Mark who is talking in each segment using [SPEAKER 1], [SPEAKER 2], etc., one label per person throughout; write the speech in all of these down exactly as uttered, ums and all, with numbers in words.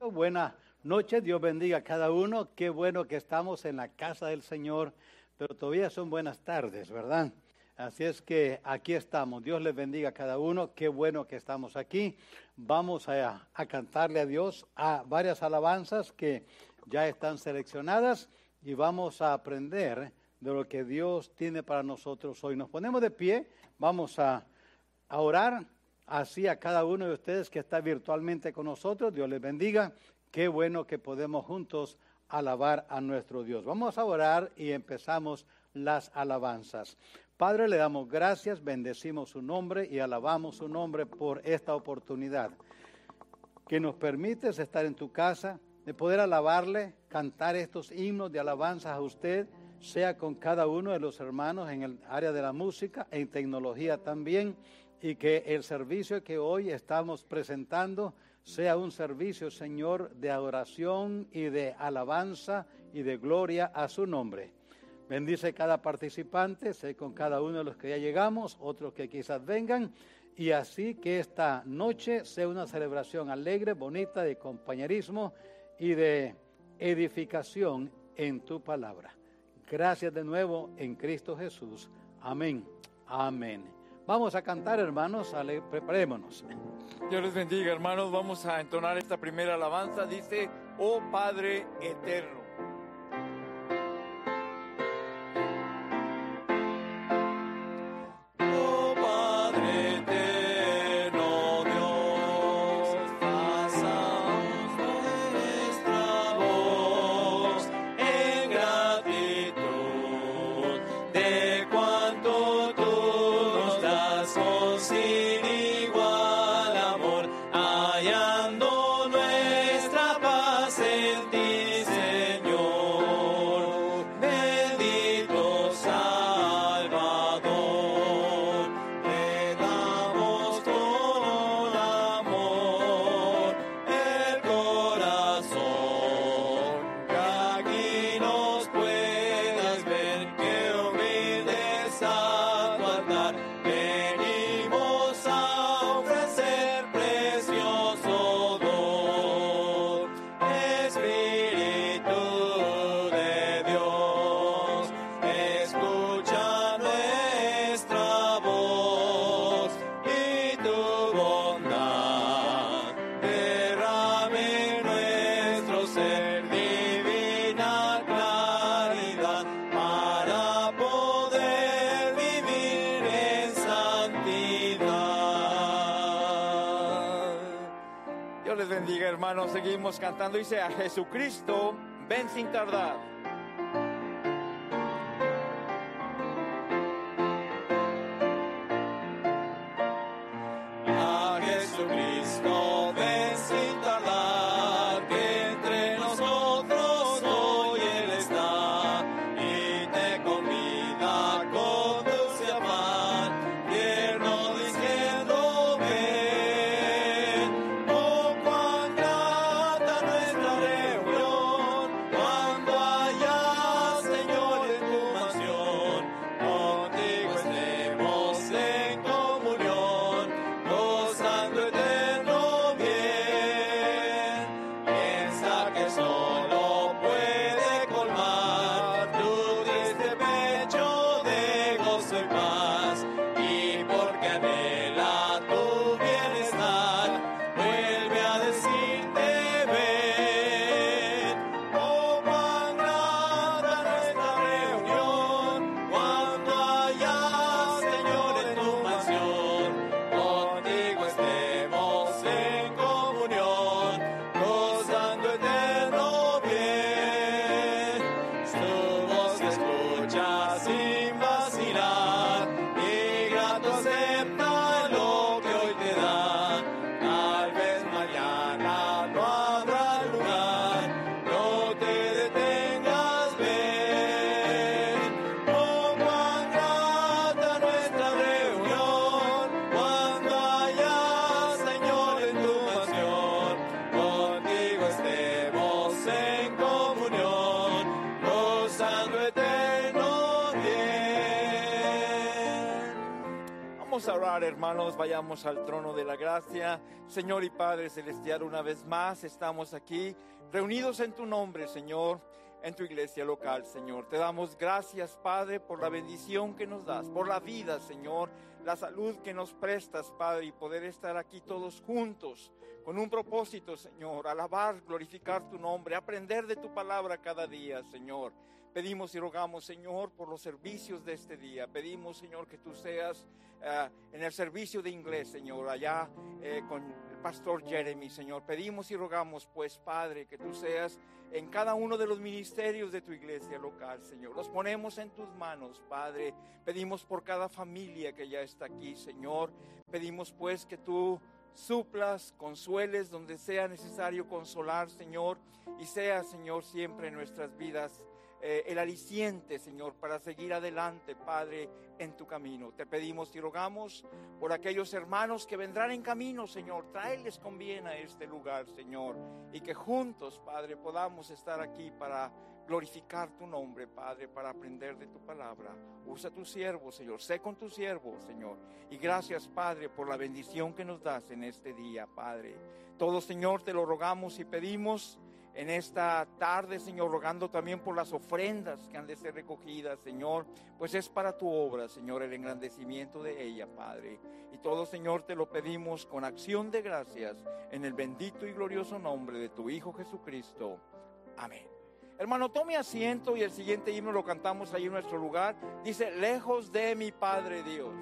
[SPEAKER 1] Buenas noches, Dios bendiga a cada uno. Qué bueno que estamos en la casa del Señor, pero todavía son buenas tardes, ¿verdad? Así es que aquí estamos. Dios les bendiga a cada uno. Qué bueno que estamos aquí. Vamos a, a cantarle a Dios a varias alabanzas que ya están seleccionadas y vamos a aprender de lo que Dios tiene para nosotros hoy. Nos ponemos de pie, vamos a, a orar. Así a cada uno de ustedes que está virtualmente con nosotros, Dios les bendiga. Qué bueno que podemos juntos alabar a nuestro Dios. Vamos a orar y empezamos las alabanzas. Padre, le damos gracias, bendecimos su nombre y alabamos su nombre por esta oportunidad que nos permites estar en tu casa, de poder alabarle, cantar estos himnos de alabanzas a usted, sea con cada uno de los hermanos en el área de la música, en tecnología también, y que el servicio que hoy estamos presentando sea un servicio, Señor, de adoración y de alabanza y de gloria a su nombre. Bendice cada participante, sé con cada uno de los que ya llegamos, otros que quizás vengan, y así que esta noche sea una celebración alegre, bonita, de compañerismo y de edificación en tu palabra. Gracias de nuevo en Cristo Jesús. Amén. Amén. Vamos a cantar, hermanos, ale, preparémonos.
[SPEAKER 2] Dios les bendiga, hermanos. Vamos a entonar esta primera alabanza. Dice, oh Padre eterno. Hermanos, seguimos cantando. Dice, a Jesucristo, ven sin tardar. A Jesucristo, ven sin tardar, que entre nosotros hoy Él está y te convida con dulce afán, tierno diciendo ven. Oh, cuán grata nuestra reunión, cuando haya, Señor, en tu mansión, contigo estemos en comunión, gozando eterno Vamos a orar, hermanos, vayamos al trono de la gracia. Señor y Padre Celestial, una vez más estamos aquí reunidos en tu nombre, Señor, en tu iglesia local, Señor. Te damos gracias, Padre, por la bendición que nos das, por la vida, Señor, la salud que nos prestas, Padre, y poder estar aquí todos juntos con un propósito, Señor, alabar, glorificar tu nombre, aprender de tu palabra cada día, Señor. Pedimos y rogamos, Señor, por los servicios de este día. Pedimos, Señor, que tú seas uh, en el servicio de inglés, Señor, allá eh, con el pastor Jeremy, Señor. Pedimos y rogamos, pues, Padre, que tú seas en cada uno de los ministerios de tu iglesia local, Señor. Los ponemos en tus manos, Padre. Pedimos por cada familia que ya está aquí, Señor. Pedimos, pues, que tú suplas, consueles donde sea necesario consolar, Señor, y sea, Señor, siempre en nuestras vidas Eh, el aliciente, Señor, para seguir adelante, Padre, en tu camino. Te pedimos y rogamos por aquellos hermanos que vendrán en camino, Señor. Tráeles con bien a este lugar, Señor, y que juntos, Padre, podamos estar aquí para glorificar tu nombre, Padre, para aprender de tu palabra. Usa tu siervo, Señor. Sé con tu siervo, Señor. Y gracias, Padre, por la bendición que nos das en este día, Padre. Todo, Señor, te lo rogamos y pedimos en esta tarde, Señor, rogando también por las ofrendas que han de ser recogidas, Señor, pues es para tu obra, Señor, el engrandecimiento de ella, Padre. Y todo, Señor, te lo pedimos con acción de gracias en el bendito y glorioso nombre de tu Hijo Jesucristo. Amén. Hermano, tome asiento y el siguiente himno lo cantamos ahí en nuestro lugar. Dice, lejos de mi Padre Dios.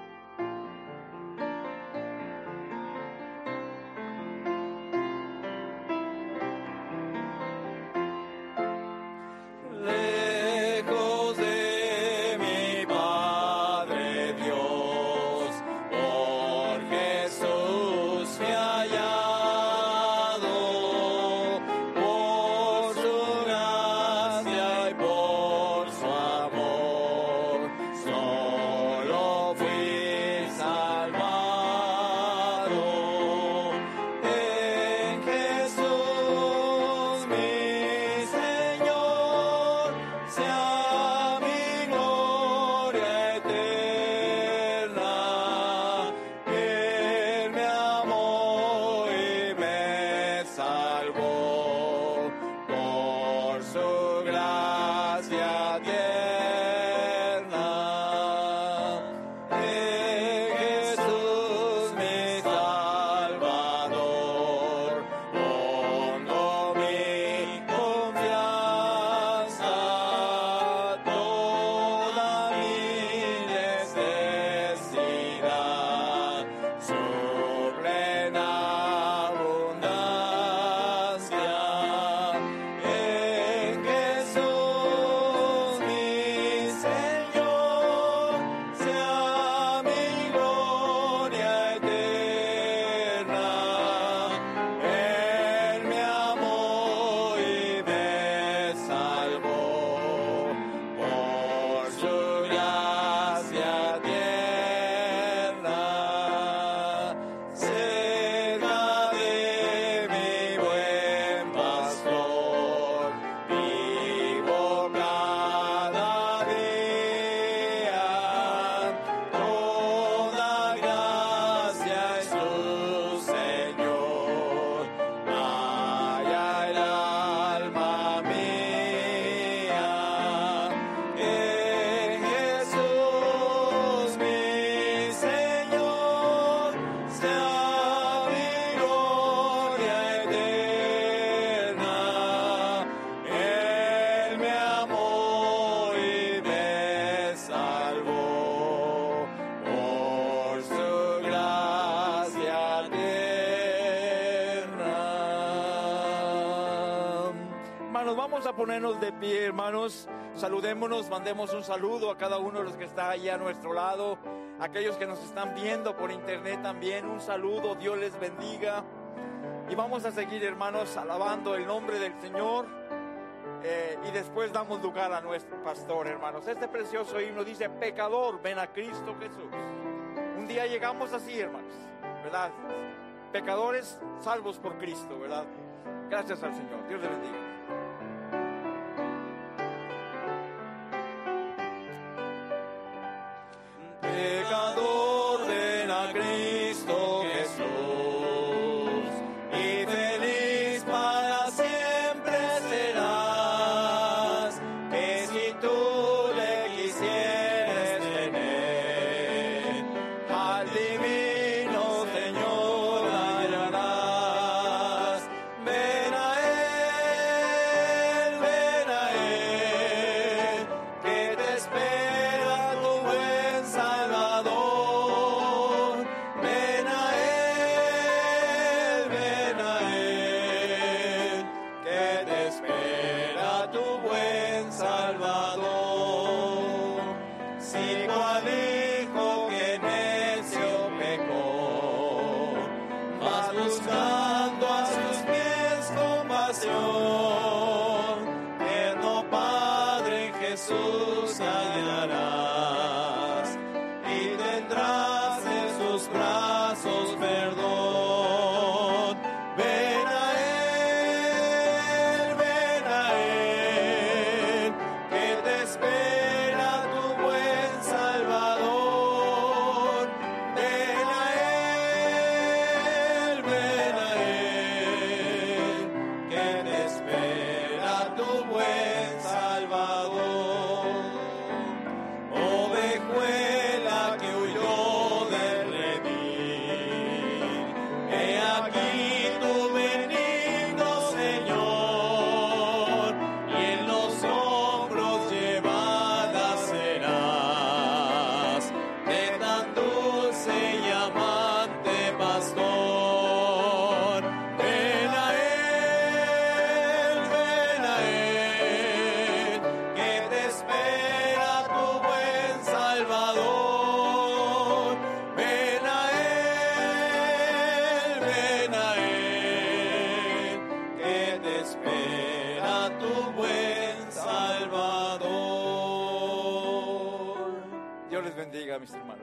[SPEAKER 2] Vamos a ponernos de pie, hermanos. Saludémonos, mandemos un saludo a cada uno de los que está ahí a nuestro lado, aquellos que nos están viendo por internet también, un saludo, Dios les bendiga. Y vamos a seguir, hermanos, alabando el nombre del Señor, eh, y después damos lugar a nuestro pastor, hermanos. Este precioso himno dice, pecador, ven a Cristo Jesús. Un día llegamos así, hermanos, ¿verdad? Pecadores salvos por Cristo, ¿verdad? Gracias al Señor, Dios le bendiga. Pecador de a Cristo Jesús, y feliz para siempre serás, que si tú le quisieres tener, al divino Señor hallarás. Ven a Él, ven a Él, que te espera tu buen Salvador. Ven a Él, ven a Él, que te espera tu buen Salvador. Si cual hijo que necio pecó, vas buscando a sus pies compasión, tierno Padre en Jesús hallarás, y tendrás en sus brazos perdón. Ven a Él, ven a Él, que te espera tu buen Salvador. Ven a Él, ven a Él, que te espera tu buen Salvador. Ovejuela que huyó del redil, he aquí tu benigno Señor, y en los hombros llevada serás de tan dulce y amante pastor. Ven a Él, ven a Él, que te espera tu buen Salvador. Ven a Él, ven a Él, que te espera tu buen Salvador. Dios les bendiga, mis hermanos.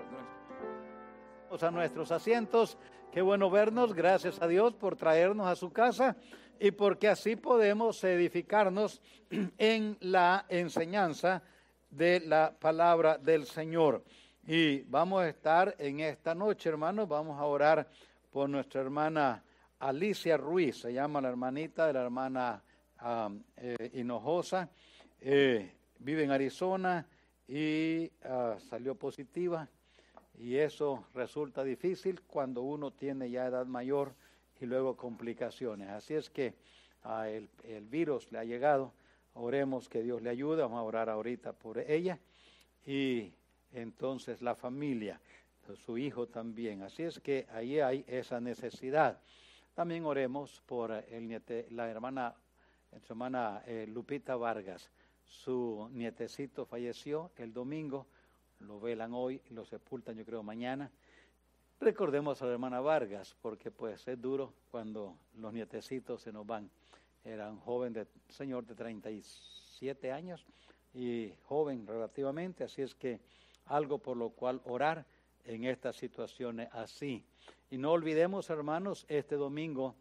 [SPEAKER 1] Vamos a nuestros asientos. Qué bueno vernos. Gracias a Dios por traernos a su casa y porque así podemos edificarnos en la enseñanza de la palabra del Señor. Y vamos a estar en esta noche, hermanos, vamos a orar por nuestra hermana Alicia Ruiz, se llama la hermanita de la hermana um, eh, Hinojosa, eh, vive en Arizona y uh, salió positiva, y eso resulta difícil cuando uno tiene ya edad mayor y luego complicaciones. Así es que uh, el, el virus le ha llegado. Oremos que Dios le ayude. Vamos a orar ahorita por ella y entonces la familia, su hijo también. Así es que ahí hay esa necesidad. También oremos por el niete, la hermana, su hermana eh, Lupita Vargas. Su nietecito falleció el domingo, lo velan hoy y lo sepultan yo creo mañana. Recordemos a la hermana Vargas, porque pues es duro cuando los nietecitos se nos van. Era un joven de señor de treinta y siete años y joven relativamente, así es que algo por lo cual orar en estas situaciones así. Y no olvidemos, hermanos, este domingo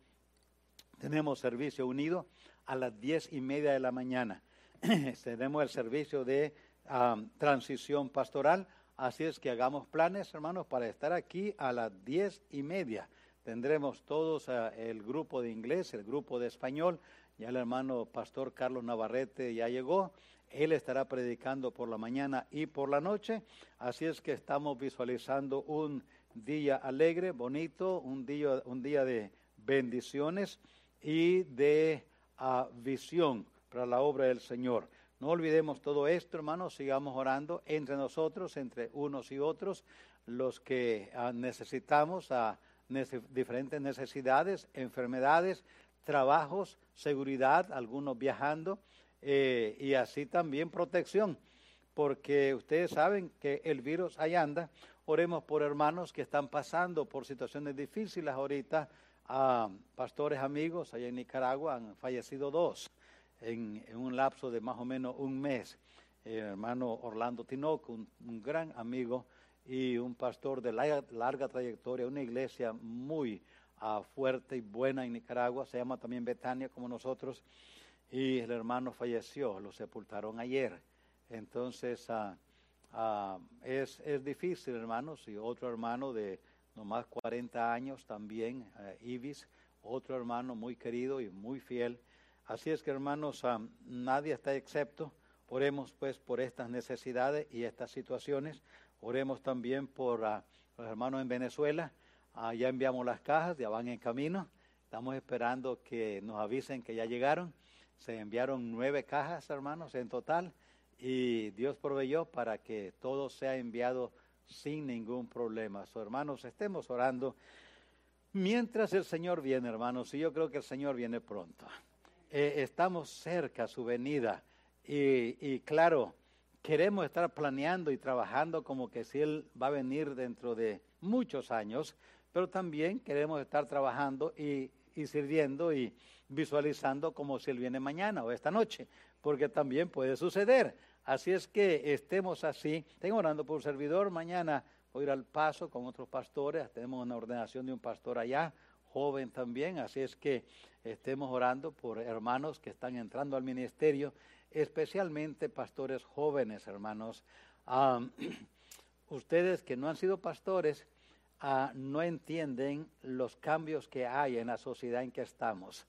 [SPEAKER 1] tenemos servicio unido a las diez y media de la mañana. Tenemos el servicio de um, transición pastoral, así es que hagamos planes, hermanos, para estar aquí a las diez y media. Tendremos todos uh, el grupo de inglés, el grupo de español. Ya el hermano pastor Carlos Navarrete ya llegó. Él estará predicando por la mañana y por la noche. Así es que estamos visualizando un día alegre, bonito, un día, un día de bendiciones y de uh, visión para la obra del Señor. No olvidemos todo esto, hermanos. Sigamos orando entre nosotros, entre unos y otros, los que uh, necesitamos a uh, diferentes necesidades, enfermedades, trabajos, seguridad, algunos viajando, eh, y así también protección, porque ustedes saben que el virus ahí anda. Oremos por hermanos que están pasando por situaciones difíciles ahorita. Uh, pastores amigos allá en Nicaragua han fallecido dos en, en un lapso de más o menos un mes. El hermano Orlando Tinoco, un, un gran amigo y un pastor de larga, larga trayectoria, una iglesia muy Uh, fuerte y buena en Nicaragua, se llama también Betania como nosotros, y el hermano falleció, lo sepultaron ayer. Entonces uh, uh, es, es difícil, hermanos. Y otro hermano de, nomás cuarenta años también, eh, Ibis, otro hermano muy querido y muy fiel. Así es que, hermanos, um, nadie está excepto. Oremos pues por estas necesidades y estas situaciones. Oremos también por uh, los hermanos en Venezuela. Uh, ya enviamos las cajas, ya van en camino. Estamos esperando que nos avisen que ya llegaron. Se enviaron nueve cajas, hermanos, en total. Y Dios proveyó para que todo sea enviado sin ningún problema. So, hermanos, estemos orando mientras el Señor viene, hermanos. Y yo creo que el Señor viene pronto. Eh, estamos cerca a su venida. Y, y claro, queremos estar planeando y trabajando como que si Él va a venir dentro de muchos años, pero también queremos estar trabajando y, y sirviendo y visualizando como si Él viene mañana o esta noche, porque también puede suceder. Así es que estemos así. Tengo orando por un servidor. Mañana voy a ir al Paso con otros pastores. Tenemos una ordenación de un pastor allá, joven también. Así es que estemos orando por hermanos que están entrando al ministerio, especialmente pastores jóvenes, hermanos. Um, ustedes que no han sido pastores, uh, no entienden los cambios que hay en la sociedad en que estamos.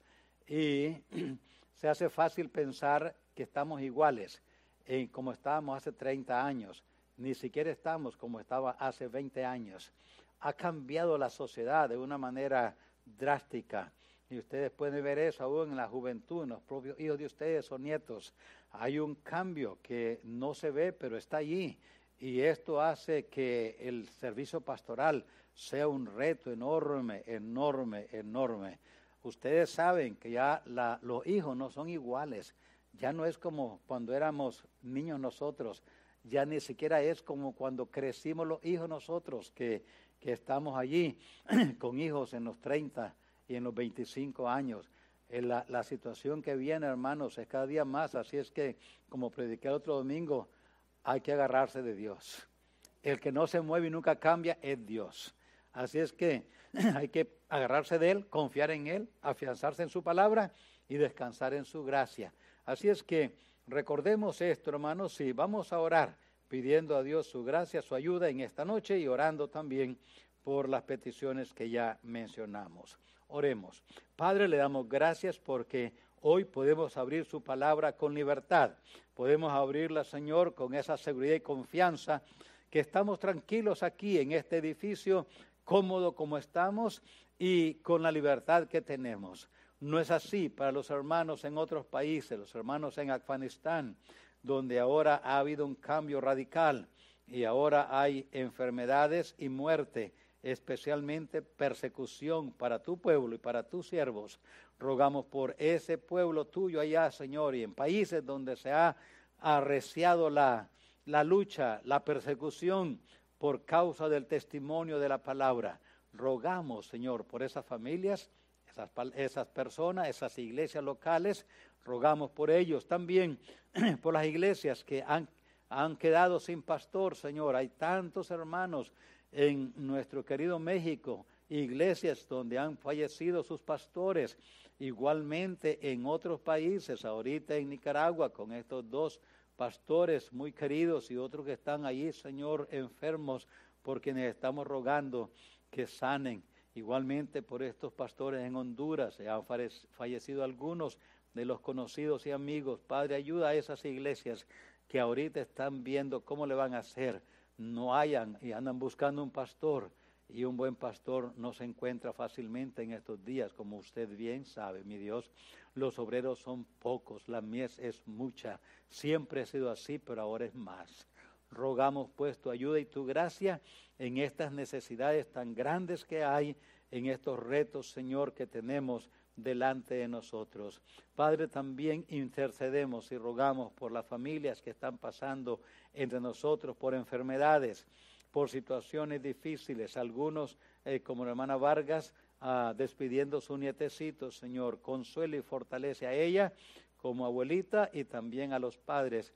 [SPEAKER 1] Y se hace fácil pensar que estamos iguales en como estábamos hace treinta años. Ni siquiera estamos como estaba hace veinte años. Ha cambiado la sociedad de una manera drástica. Y ustedes pueden ver eso aún en la juventud, en los propios hijos de ustedes o nietos. Hay un cambio que no se ve, pero está allí. Y esto hace que el servicio pastoral sea un reto enorme, enorme, enorme. Ustedes saben que ya la, los hijos no son iguales. Ya no es como cuando éramos niños nosotros. Ya ni siquiera es como cuando crecimos los hijos nosotros, que, que estamos allí con hijos en los treinta y en los veinticinco años. Eh, la, la situación que viene, hermanos, es cada día más. Así es que, como prediqué el otro domingo, hay que agarrarse de Dios. El que no se mueve y nunca cambia es Dios. Así es que hay que agarrarse de Él, confiar en Él, afianzarse en su palabra y descansar en su gracia. Así es que recordemos esto, hermanos, y vamos a orar pidiendo a Dios su gracia, su ayuda en esta noche y orando también por las peticiones que ya mencionamos. Oremos. Padre, le damos gracias porque hoy podemos abrir su palabra con libertad. Podemos abrirla, Señor, con esa seguridad y confianza que estamos tranquilos aquí en este edificio, cómodo como estamos y con la libertad que tenemos. No es así para los hermanos en otros países, los hermanos en Afganistán, donde ahora ha habido un cambio radical y ahora hay enfermedades y muerte, especialmente persecución para tu pueblo y para tus siervos. Rogamos por ese pueblo tuyo allá, Señor, y en países donde se ha arreciado la, la lucha, la persecución por causa del testimonio de la palabra. Rogamos, Señor, por esas familias, esas, esas personas, esas iglesias locales. Rogamos por ellos también, por las iglesias que han, han quedado sin pastor, Señor. Hay tantos hermanos en nuestro querido México, iglesias donde han fallecido sus pastores, igualmente en otros países, ahorita en Nicaragua, con estos dos pastores muy queridos y otros que están allí, Señor, enfermos, por quienes estamos rogando que sanen. Igualmente por estos pastores en Honduras, se han fallecido algunos de los conocidos y amigos. Padre, ayuda a esas iglesias que ahorita están viendo cómo le van a hacer. No hayan y andan buscando un pastor, y un buen pastor no se encuentra fácilmente en estos días, como usted bien sabe, mi Dios. Los obreros son pocos, la mies es mucha. Siempre ha sido así, pero ahora es más. Rogamos pues tu ayuda y tu gracia en estas necesidades tan grandes que hay, en estos retos, Señor, que tenemos delante de nosotros. Padre, también intercedemos y rogamos por las familias que están pasando entre nosotros por enfermedades, por situaciones difíciles. Algunos, eh, como la hermana Vargas, ah, despidiendo su nietecito, Señor, consuela y fortalece a ella como abuelita y también a los padres,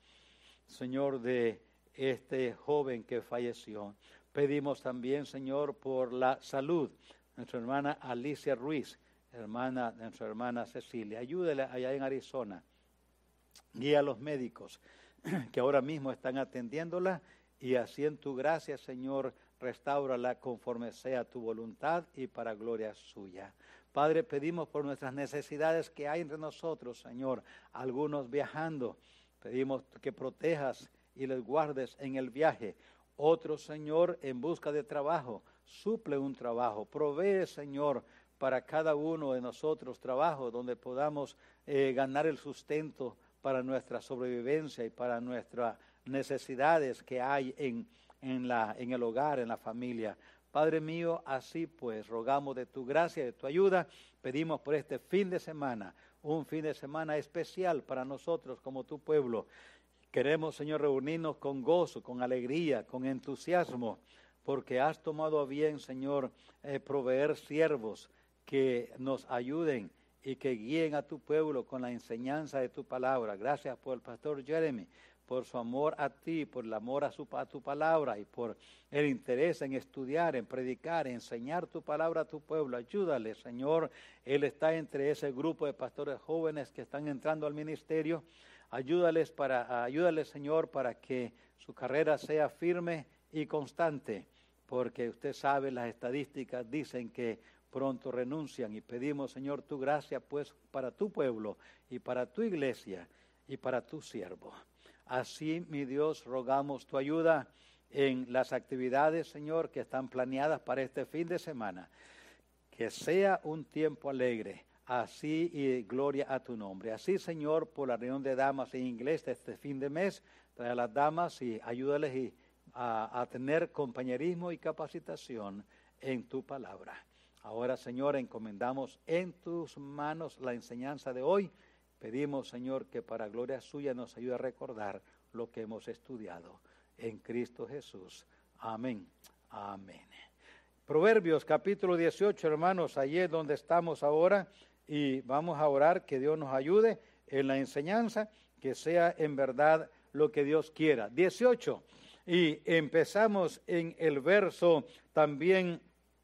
[SPEAKER 1] Señor, de este joven que falleció. Pedimos también, Señor, por la salud. Nuestra hermana Alicia Ruiz, hermana de nuestra hermana Cecilia. Ayúdele allá en Arizona. Guía a los médicos que ahora mismo están atendiéndola, y así en tu gracia, Señor, restáurala conforme sea tu voluntad y para gloria suya. Padre, pedimos por nuestras necesidades que hay entre nosotros, Señor, algunos viajando, pedimos que protejas y les guardes en el viaje. Otros, Señor, en busca de trabajo, suple un trabajo, provee, Señor, para cada uno de nosotros trabajo donde podamos eh, ganar el sustento para nuestra sobrevivencia y para nuestras necesidades que hay en, en, la, en el hogar, en la familia. Padre mío, así pues, rogamos de tu gracia y de tu ayuda, pedimos por este fin de semana, un fin de semana especial para nosotros como tu pueblo. Queremos, Señor, reunirnos con gozo, con alegría, con entusiasmo, porque has tomado a bien, Señor, eh, proveer siervos que nos ayuden y que guíen a tu pueblo con la enseñanza de tu palabra. Gracias por el pastor Jeremy, por su amor a ti, por el amor a, su, a tu palabra y por el interés en estudiar, en predicar, en enseñar tu palabra a tu pueblo. Ayúdale, Señor. Él está entre ese grupo de pastores jóvenes que están entrando al ministerio. Ayúdales, para, ayúdales, Señor, para que su carrera sea firme y constante, porque usted sabe, las estadísticas dicen que pronto renuncian, y pedimos, Señor, tu gracia pues para tu pueblo y para tu iglesia y para tu siervo. Así, mi Dios, rogamos tu ayuda en las actividades, Señor, que están planeadas para este fin de semana. Que sea un tiempo alegre, así y gloria a tu nombre. Así, Señor, por la reunión de damas en inglés de este fin de mes, trae a las damas y ayúdales y a, a tener compañerismo y capacitación en tu palabra. Ahora, Señor, encomendamos en tus manos la enseñanza de hoy. Pedimos, Señor, que para gloria suya nos ayude a recordar lo que hemos estudiado en Cristo Jesús. Amén. Amén. Proverbios capítulo dieciocho, hermanos, allí es donde estamos ahora, y vamos a orar que Dios nos ayude en la enseñanza, que sea en verdad lo que Dios quiera. dieciocho, y empezamos en el verso también,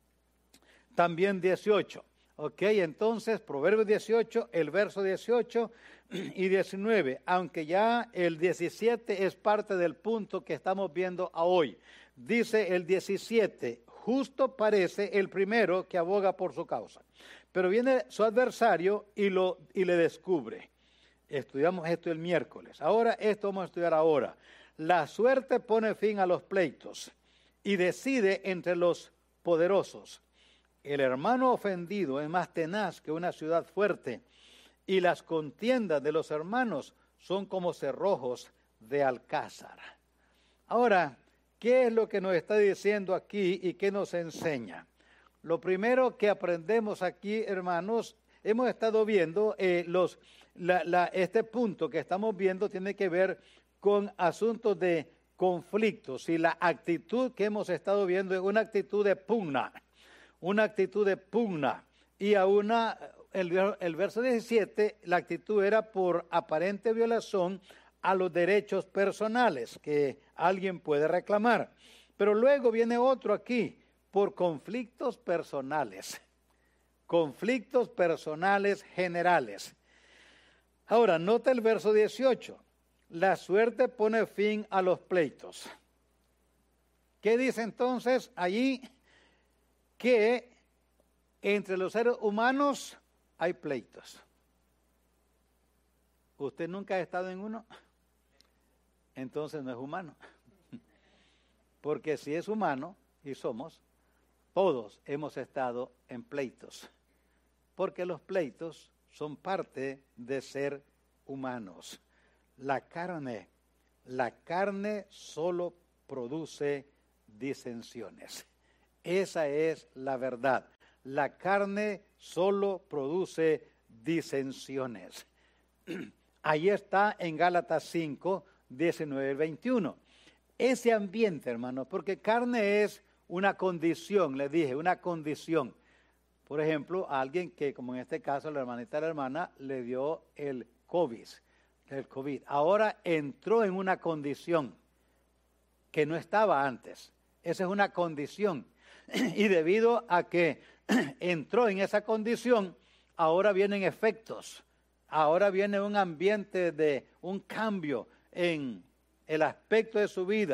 [SPEAKER 1] también dieciocho. Ok, entonces, Proverbios dieciocho, el verso dieciocho y diecinueve, aunque ya el diecisiete es parte del punto que estamos viendo a hoy. Dice el diecisiete, justo parece el primero que aboga por su causa, pero viene su adversario y, lo, y le descubre. Estudiamos esto el miércoles. Ahora, esto vamos a estudiar ahora. La suerte pone fin a los pleitos y decide entre los poderosos. El hermano ofendido es más tenaz que una ciudad fuerte, y las contiendas de los hermanos son como cerrojos de alcázar. Ahora, ¿qué es lo que nos está diciendo aquí y qué nos enseña? Lo primero que aprendemos aquí, hermanos, hemos estado viendo eh, los, la, la, este punto que estamos viendo tiene que ver con asuntos de conflictos, y la actitud que hemos estado viendo es una actitud de pugna. Una actitud de pugna, y a una, el, el verso diecisiete, la actitud era por aparente violación a los derechos personales que alguien puede reclamar. Pero luego viene otro aquí, por conflictos personales, conflictos personales generales. Ahora, nota el verso dieciocho, la suerte pone fin a los pleitos. ¿Qué dice entonces allí? Que entre los seres humanos hay pleitos. ¿Usted nunca ha estado en uno? Entonces no es humano. Porque si es humano, y somos, todos hemos estado en pleitos. Porque los pleitos son parte de ser humanos. La carne, la carne solo produce disensiones. Esa es la verdad. La carne solo produce disensiones. Ahí está en Gálatas cinco, diecinueve, veintiuno. Ese ambiente, hermano, porque carne es una condición, le dije, una condición. Por ejemplo, a alguien que, como en este caso, la hermanita de la hermana, le dio el COVID, el COVID. Ahora entró en una condición que no estaba antes. Esa es una condición. Y debido a que entró en esa condición, ahora vienen efectos, ahora viene un ambiente de un cambio en el aspecto de su vida,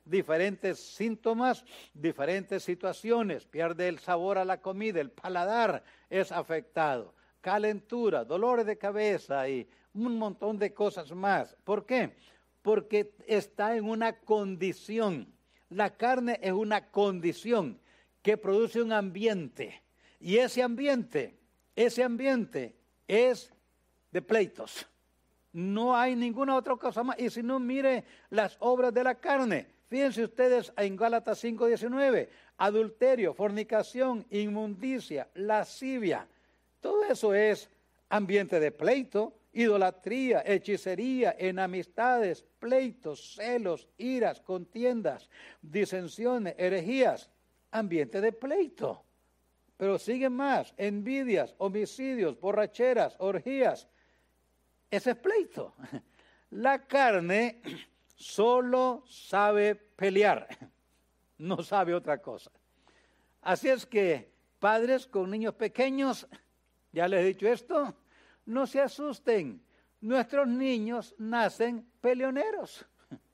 [SPEAKER 1] diferentes síntomas, diferentes situaciones. Pierde el sabor a la comida, el paladar es afectado. Calentura, dolores de cabeza y un montón de cosas más. ¿Por qué? Porque está en una condición. La carne es una condición que produce un ambiente. Y ese ambiente, ese ambiente es de pleitos. No hay ninguna otra cosa más. Y si no, mire las obras de la carne. Fíjense ustedes en Gálatas cinco diecinueve. Adulterio, fornicación, inmundicia, lascivia. Todo eso es ambiente de pleito, idolatría, hechicería, enemistades, pleitos, celos, iras, contiendas, disensiones, herejías. Ambiente de pleito. Pero siguen más, envidias, homicidios, borracheras, orgías. Ese es pleito. La carne solo sabe pelear, no sabe otra cosa. Así es que padres con niños pequeños, ya les he dicho esto, no se asusten. Nuestros niños nacen peleoneros.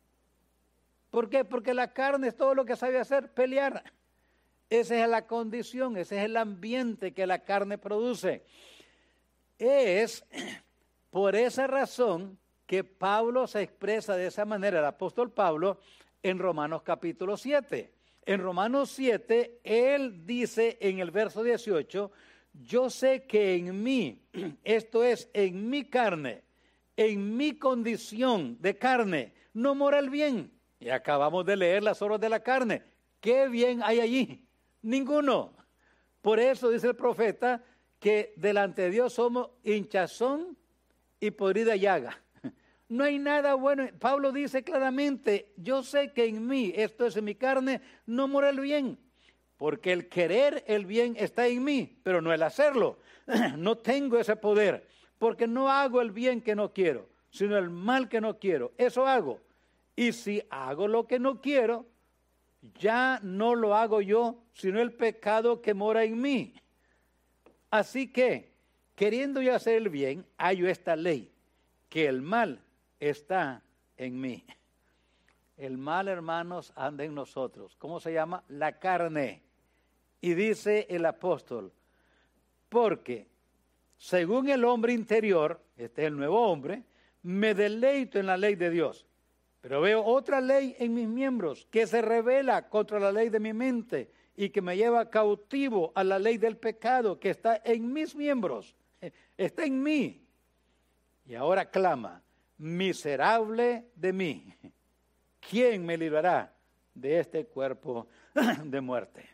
[SPEAKER 1] ¿Por qué? Porque la carne es todo lo que sabe hacer, pelear. Esa es la condición, ese es el ambiente que la carne produce. Es por esa razón que Pablo se expresa de esa manera, el apóstol Pablo, en Romanos capítulo siete. En Romanos siete, él dice en el verso dieciocho, yo sé que en mí, esto es, en mi carne, en mi condición de carne, no mora el bien. Y acabamos de leer las obras de la carne. ¿Qué bien hay allí? Ninguno. Por eso dice el profeta que delante de Dios somos hinchazón y podrida llaga. No hay nada bueno. Pablo dice claramente, yo sé que en mí, esto es en mi carne, no mora el bien. Porque el querer el bien está en mí, pero no el hacerlo. No tengo ese poder, porque no hago el bien que no quiero, sino el mal que no quiero. Eso hago. Y si hago lo que no quiero, ya no lo hago yo, sino el pecado que mora en mí. Así que, queriendo yo hacer el bien, hallo esta ley, que el mal está en mí. El mal, hermanos, anda en nosotros. ¿Cómo se llama? La carne. Y dice el apóstol, porque según el hombre interior, este es el nuevo hombre, me deleito en la ley de Dios. Pero veo otra ley en mis miembros que se rebela contra la ley de mi mente y que me lleva cautivo a la ley del pecado que está en mis miembros, está en mí. Y ahora clama, miserable de mí, ¿quién me librará de este cuerpo de muerte?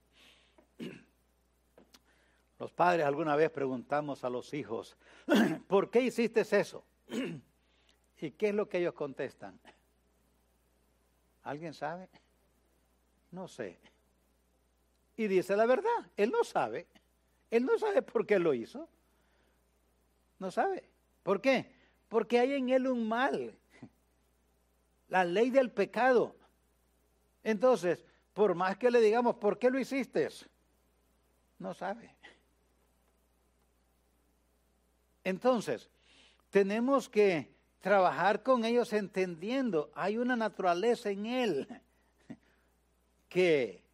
[SPEAKER 1] Los padres alguna vez preguntamos a los hijos, ¿por qué hiciste eso? ¿Y qué es lo que ellos contestan? ¿Alguien sabe? No sé. Y dice la verdad, él no sabe. Él no sabe por qué lo hizo. No sabe. ¿Por qué? Porque hay en él un mal. La ley del pecado. Entonces, por más que le digamos, ¿por qué lo hiciste? No sabe. Entonces, tenemos que trabajar con ellos entendiendo, hay una naturaleza en él que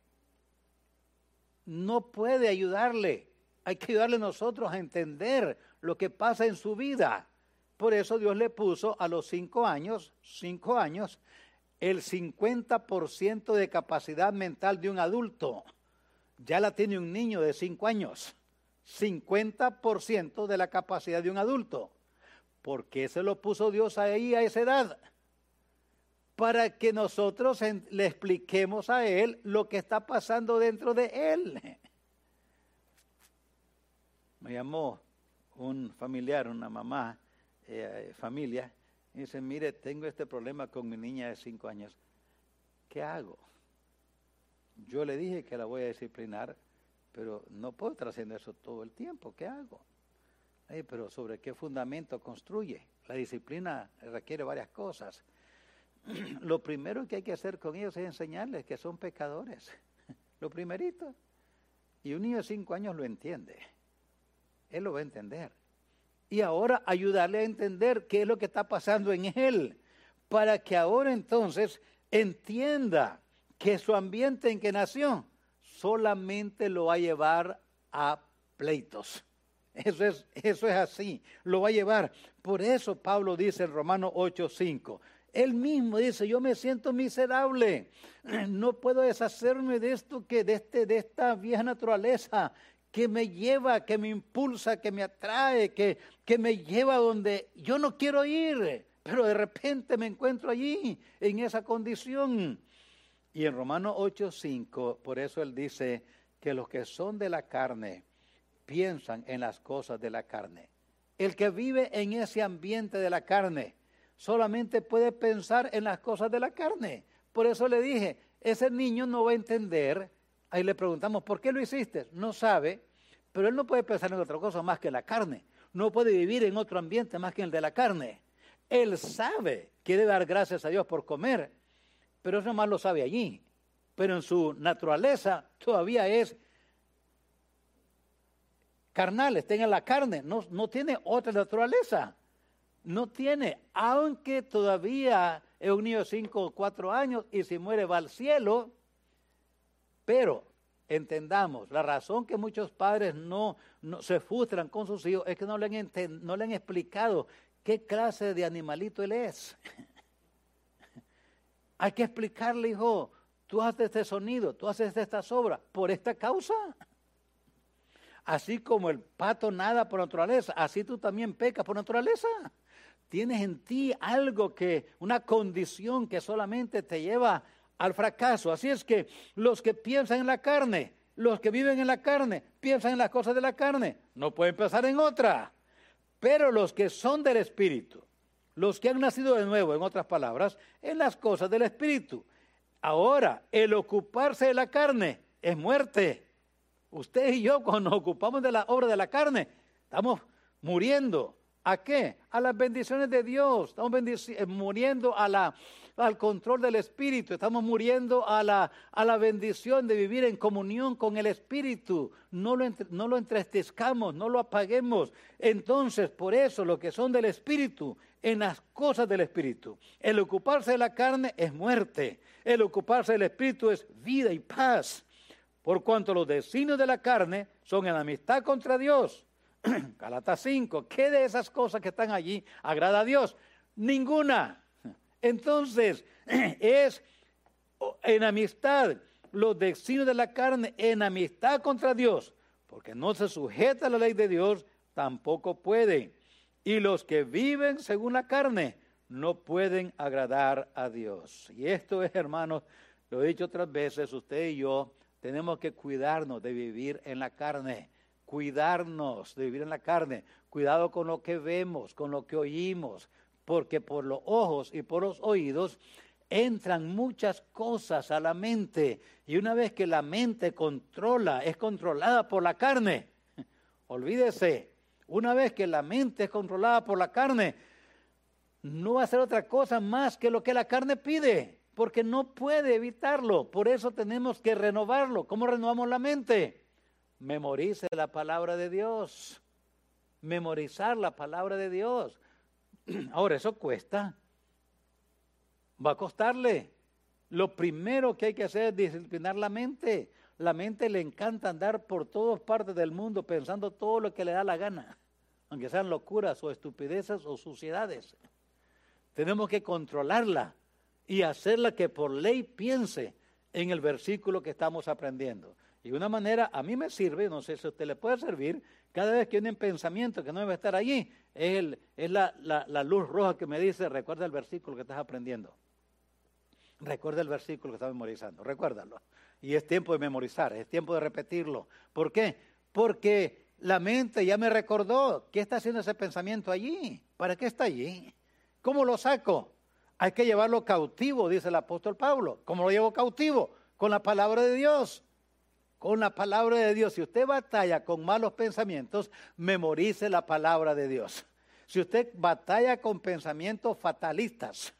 [SPEAKER 1] no puede ayudarle. Hay que ayudarle nosotros a entender lo que pasa en su vida. Por eso Dios le puso a los cinco años, cinco años, el cincuenta por ciento de capacidad mental de un adulto. Ya la tiene un niño de cinco años. cincuenta por ciento de la capacidad de un adulto. ¿Por qué se lo puso Dios ahí a esa edad? Para que nosotros en, le expliquemos a él lo que está pasando dentro de él. Me llamó un familiar, una mamá, eh, familia, y dice, mire, tengo este problema con mi niña de cinco años. ¿Qué hago? Yo le dije que la voy a disciplinar, pero no puedo estar haciendo eso todo el tiempo. ¿Qué hago? Hey, pero ¿sobre qué fundamento construye? La disciplina requiere varias cosas. Lo primero que hay que hacer con ellos es enseñarles que son pecadores. Lo primerito. Y un niño de cinco años lo entiende. Él lo va a entender. Y ahora ayudarle a entender qué es lo que está pasando en él. Para que ahora entonces entienda que su ambiente en que nació solamente lo va a llevar a pleitos. Eso es, eso es así, lo va a llevar. Por eso Pablo dice en Romanos ocho cinco, él mismo dice, yo me siento miserable, no puedo deshacerme de esto, que de, este, de esta vieja naturaleza que me lleva, que me impulsa, que me atrae, que, que me lleva donde yo no quiero ir, pero de repente me encuentro allí, en esa condición. Y en Romanos ocho cinco, por eso él dice que los que son de la carne piensan en las cosas de la carne. El que vive en ese ambiente de la carne solamente puede pensar en las cosas de la carne. Por eso le dije, ese niño no va a entender. Ahí le preguntamos, ¿por qué lo hiciste? No sabe, pero él no puede pensar en otra cosa más que la carne. No puede vivir en otro ambiente más que el de la carne. Él sabe que debe dar gracias a Dios por comer, pero eso más lo sabe allí. Pero en su naturaleza todavía es carnal, está en la carne, no, no tiene otra naturaleza. No tiene, aunque todavía es un niño de cinco o cuatro años y si muere va al cielo, pero entendamos, la razón que muchos padres no, no se frustran con sus hijos es que no le, han enten, no le han explicado qué clase de animalito él es. Hay que explicarle, hijo, tú haces este sonido, tú haces estas obras por esta causa. Así como el pato nada por naturaleza, así tú también pecas por naturaleza. Tienes en ti algo que, una condición que solamente te lleva al fracaso. Así es que los que piensan en la carne, los que viven en la carne, piensan en las cosas de la carne, no pueden pensar en otra. Pero los que son del Espíritu, los que han nacido de nuevo, en otras palabras, en las cosas del Espíritu. Ahora, el ocuparse de la carne es muerte. Usted y yo, cuando nos ocupamos de la obra de la carne, estamos muriendo. ¿A qué? A las bendiciones de Dios. Estamos bendici- muriendo a la, al control del Espíritu. Estamos muriendo a la, a la bendición de vivir en comunión con el Espíritu. No lo, entre, no lo entristezcamos, no lo apaguemos. Entonces, por eso, los que son del Espíritu, en las cosas del Espíritu. El ocuparse de la carne es muerte. El ocuparse del Espíritu es vida y paz. Por cuanto los designios de la carne son enemistad contra Dios. Gálatas cinco, ¿qué de esas cosas que están allí agrada a Dios? Ninguna. Entonces, es enemistad, los designios de la carne, enemistad contra Dios, porque no se sujeta a la ley de Dios, tampoco puede. Y los que viven según la carne no pueden agradar a Dios. Y esto es, hermanos, lo he dicho otras veces, usted y yo tenemos que cuidarnos de vivir en la carne. Cuidarnos de vivir en la carne, cuidado con lo que vemos, con lo que oímos, porque por los ojos y por los oídos entran muchas cosas a la mente, y una vez que la mente controla, es controlada por la carne, olvídese, una vez que la mente es controlada por la carne, no va a hacer otra cosa más que lo que la carne pide, porque no puede evitarlo, por eso tenemos que renovarlo. ¿Cómo renovamos la mente? Memorice la palabra de Dios. Memorizar la palabra de Dios. Ahora, eso cuesta. Va a costarle. Lo primero que hay que hacer es disciplinar la mente. La mente le encanta andar por todas partes del mundo pensando todo lo que le da la gana, aunque sean locuras o estupideces o suciedades. Tenemos que controlarla y hacerla que por ley piense en el versículo que estamos aprendiendo. Y una manera, a mí me sirve, no sé si a usted le puede servir, cada vez que viene un pensamiento que no debe estar allí, es, el, es la, la, la luz roja que me dice, recuerda el versículo que estás aprendiendo. Recuerda el versículo que estás memorizando, recuérdalo. Y es tiempo de memorizar, es tiempo de repetirlo. ¿Por qué? Porque la mente ya me recordó, ¿qué está haciendo ese pensamiento allí? ¿Para qué está allí? ¿Cómo lo saco? Hay que llevarlo cautivo, dice el apóstol Pablo. ¿Cómo lo llevo cautivo? Con la palabra de Dios. Con la palabra de Dios. Si usted batalla con malos pensamientos, memorice la palabra de Dios. Si usted batalla con pensamientos fatalistas,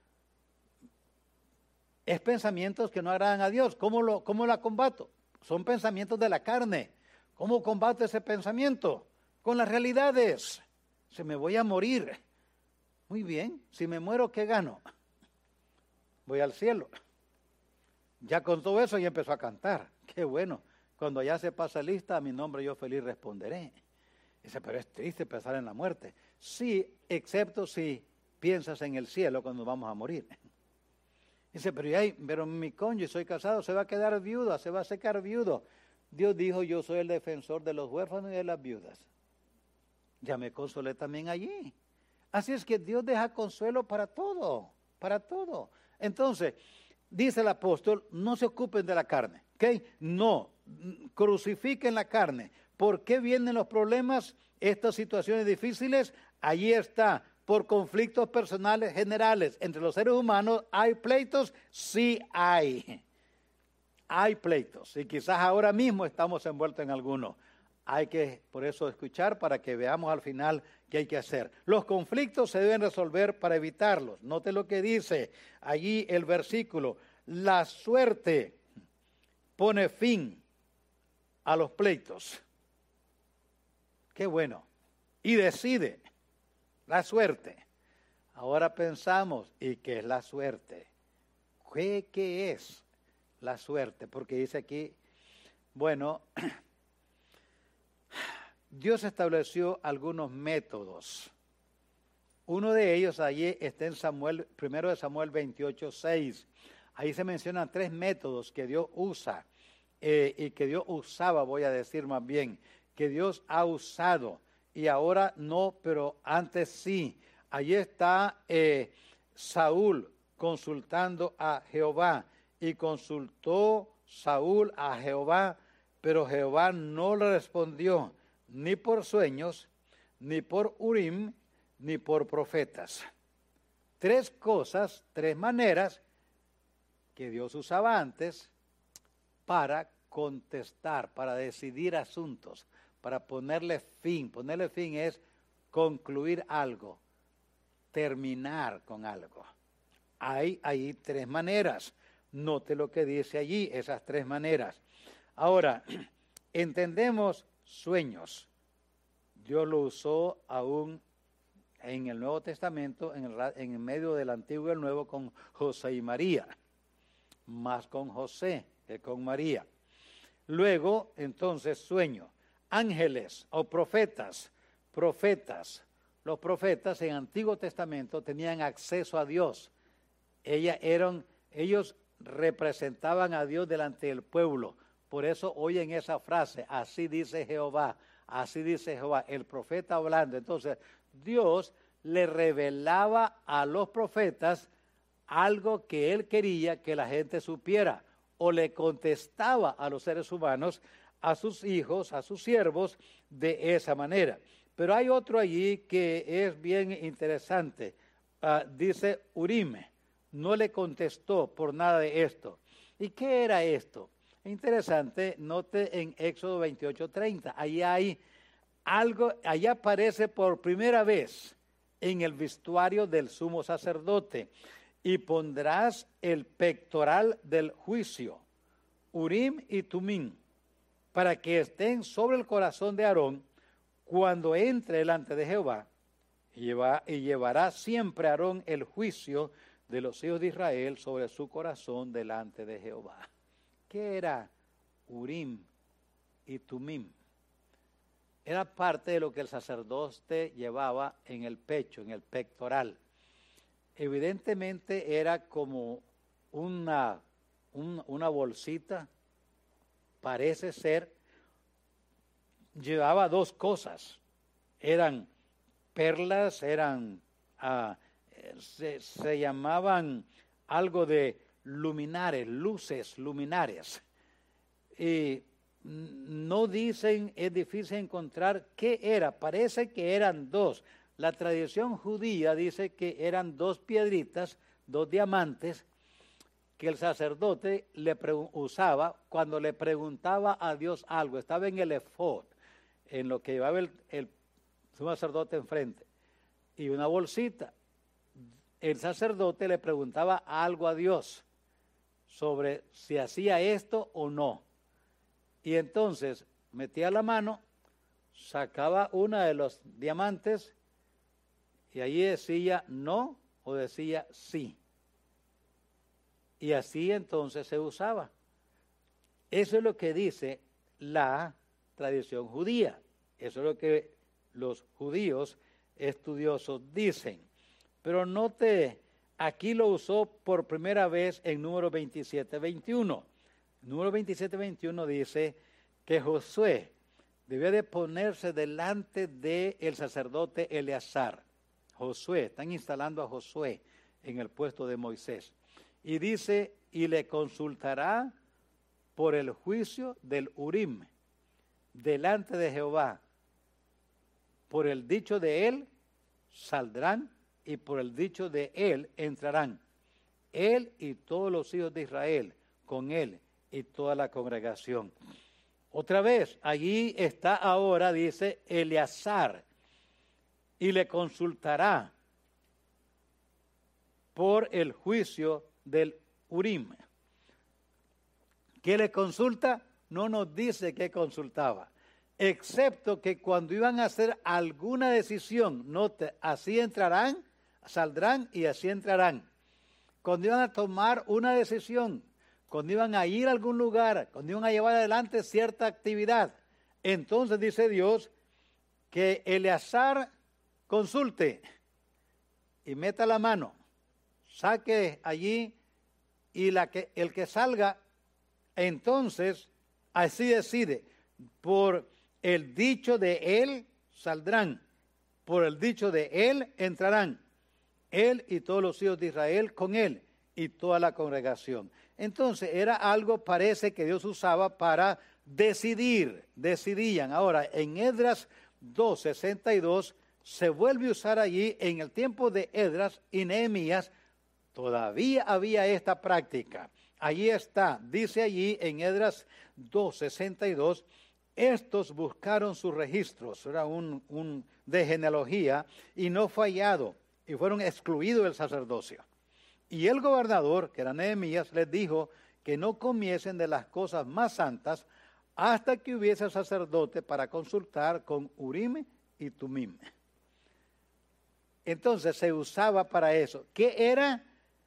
[SPEAKER 1] es pensamientos que no agradan a Dios. ¿Cómo lo, cómo la combato? Son pensamientos de la carne. ¿Cómo combato ese pensamiento? Con las realidades. Se me voy a morir. Muy bien, si me muero, ¿qué gano? voy al cielo. Ya con todo eso ya empezó a cantar. Qué bueno. Cuando ya se pasa lista, a mi nombre yo feliz responderé. Dice, pero es triste pensar en la muerte. Sí, excepto si piensas en el cielo cuando vamos a morir. Dice, pero, ya, pero mi cónyuge, soy casado, se va a quedar viuda, se va a secar viudo. Dios dijo, yo soy el defensor de los huérfanos y de las viudas. Ya me consolé también allí. Así es que Dios deja consuelo para todo, para todo. Entonces, dice el apóstol, no se ocupen de la carne, ¿ok? No, crucifiquen la carne. ¿Por qué vienen los problemas, estas situaciones difíciles? Allí está, por conflictos personales generales. Entre los seres humanos, ¿hay pleitos? Sí hay. Hay pleitos y quizás ahora mismo estamos envueltos en alguno. Hay que, por eso, escuchar para que veamos al final qué hay que hacer. Los conflictos se deben resolver para evitarlos. Note lo que dice allí el versículo. La suerte pone fin a los pleitos. Qué bueno. Y decide la suerte. Ahora pensamos, ¿y qué es la suerte? ¿Qué, qué es la suerte? Porque dice aquí, bueno, Dios estableció algunos métodos. Uno de ellos allí está en Samuel, primero de Samuel veintiocho, seis. Ahí se mencionan tres métodos que Dios usa eh, y que Dios usaba, voy a decir más bien, que Dios ha usado y ahora no, pero antes sí. Allí está eh, Saúl consultando a Jehová y consultó Saúl a Jehová, pero Jehová no le respondió ni por sueños, ni por Urim, ni por profetas. Tres cosas, tres maneras que Dios usaba antes para contestar, para decidir asuntos, para ponerle fin. Ponerle fin es concluir algo, terminar con algo. Hay ahí tres maneras. Note lo que dice allí, esas tres maneras. Ahora, entendemos sueños. Dios lo usó aún en el Nuevo Testamento, en el, en el medio del Antiguo y el Nuevo, con José y María. Más con José que con María. Luego, entonces, sueño. Ángeles o profetas. Profetas. Los profetas en el Antiguo Testamento tenían acceso a Dios. Ellas eran, ellos representaban a Dios delante del pueblo. Por eso oyen esa frase, así dice Jehová, así dice Jehová, el profeta hablando. Entonces, Dios le revelaba a los profetas algo que él quería que la gente supiera, o le contestaba a los seres humanos, a sus hijos, a sus siervos, de esa manera. Pero hay otro allí que es bien interesante. Uh, dice Urim, no le contestó por nada de esto. ¿Y qué era esto? Interesante, note en Éxodo veintiocho, treinta. Allí hay algo, allá aparece por primera vez en el vestuario del sumo sacerdote. Y pondrás el pectoral del juicio, Urim y Tumim, para que estén sobre el corazón de Aarón cuando entre delante de Jehová, y, lleva, y llevará siempre Aarón el juicio de los hijos de Israel sobre su corazón delante de Jehová. ¿Qué era Urim y Tumim? Era parte de lo que el sacerdote llevaba en el pecho, en el pectoral. Evidentemente era como una, un, una bolsita, parece ser, llevaba dos cosas, eran perlas, eran, uh, se, se llamaban algo de luminares, luces luminares, y no dicen, es difícil encontrar qué era, parece que eran dos. La tradición judía dice que eran dos piedritas, dos diamantes, que el sacerdote le usaba cuando le preguntaba a Dios algo. Estaba en el efod, en lo que llevaba el, el sumo sacerdote enfrente, y una bolsita. El sacerdote le preguntaba algo a Dios sobre si hacía esto o no. Y entonces metía la mano, sacaba uno de los diamantes, y allí decía no o decía sí. Y así entonces se usaba. Eso es lo que dice la tradición judía. Eso es lo que los judíos estudiosos dicen. Pero note, aquí lo usó por primera vez en número veintisiete veintiuno. Número veintisiete veintiuno dice que Josué debía de ponerse delante del sacerdote Eleazar. Josué, están instalando a Josué en el puesto de Moisés. Y dice, y le consultará por el juicio del Urim, delante de Jehová. Por el dicho de él saldrán y por el dicho de él entrarán. Él y todos los hijos de Israel, con él y toda la congregación. Otra vez, allí está ahora, dice Eleazar, y le consultará por el juicio del Urim. ¿Qué le consulta? No nos dice qué consultaba, excepto que cuando iban a hacer alguna decisión, note, así entrarán, saldrán y así entrarán. Cuando iban a tomar una decisión, cuando iban a ir a algún lugar, cuando iban a llevar adelante cierta actividad, entonces dice Dios que Eleazar consulte y meta la mano, saque allí y la que, el que salga, entonces así decide, por el dicho de él saldrán, por el dicho de él entrarán, él y todos los hijos de Israel con él y toda la congregación. Entonces era algo, parece que Dios usaba para decidir, decidían. Ahora en Esdras dos sesenta y dos se vuelve a usar allí en el tiempo de Esdras y Nehemías. Todavía había esta práctica. Allí está, dice allí en Esdras dos sesenta y dos, estos buscaron sus registros, era un, un de genealogía, y no fue hallado, y fueron excluidos del sacerdocio. Y el gobernador, que era Nehemías, les dijo que no comiesen de las cosas más santas hasta que hubiese sacerdote para consultar con Urim y Tumim. Entonces se usaba para eso. ¿Qué era?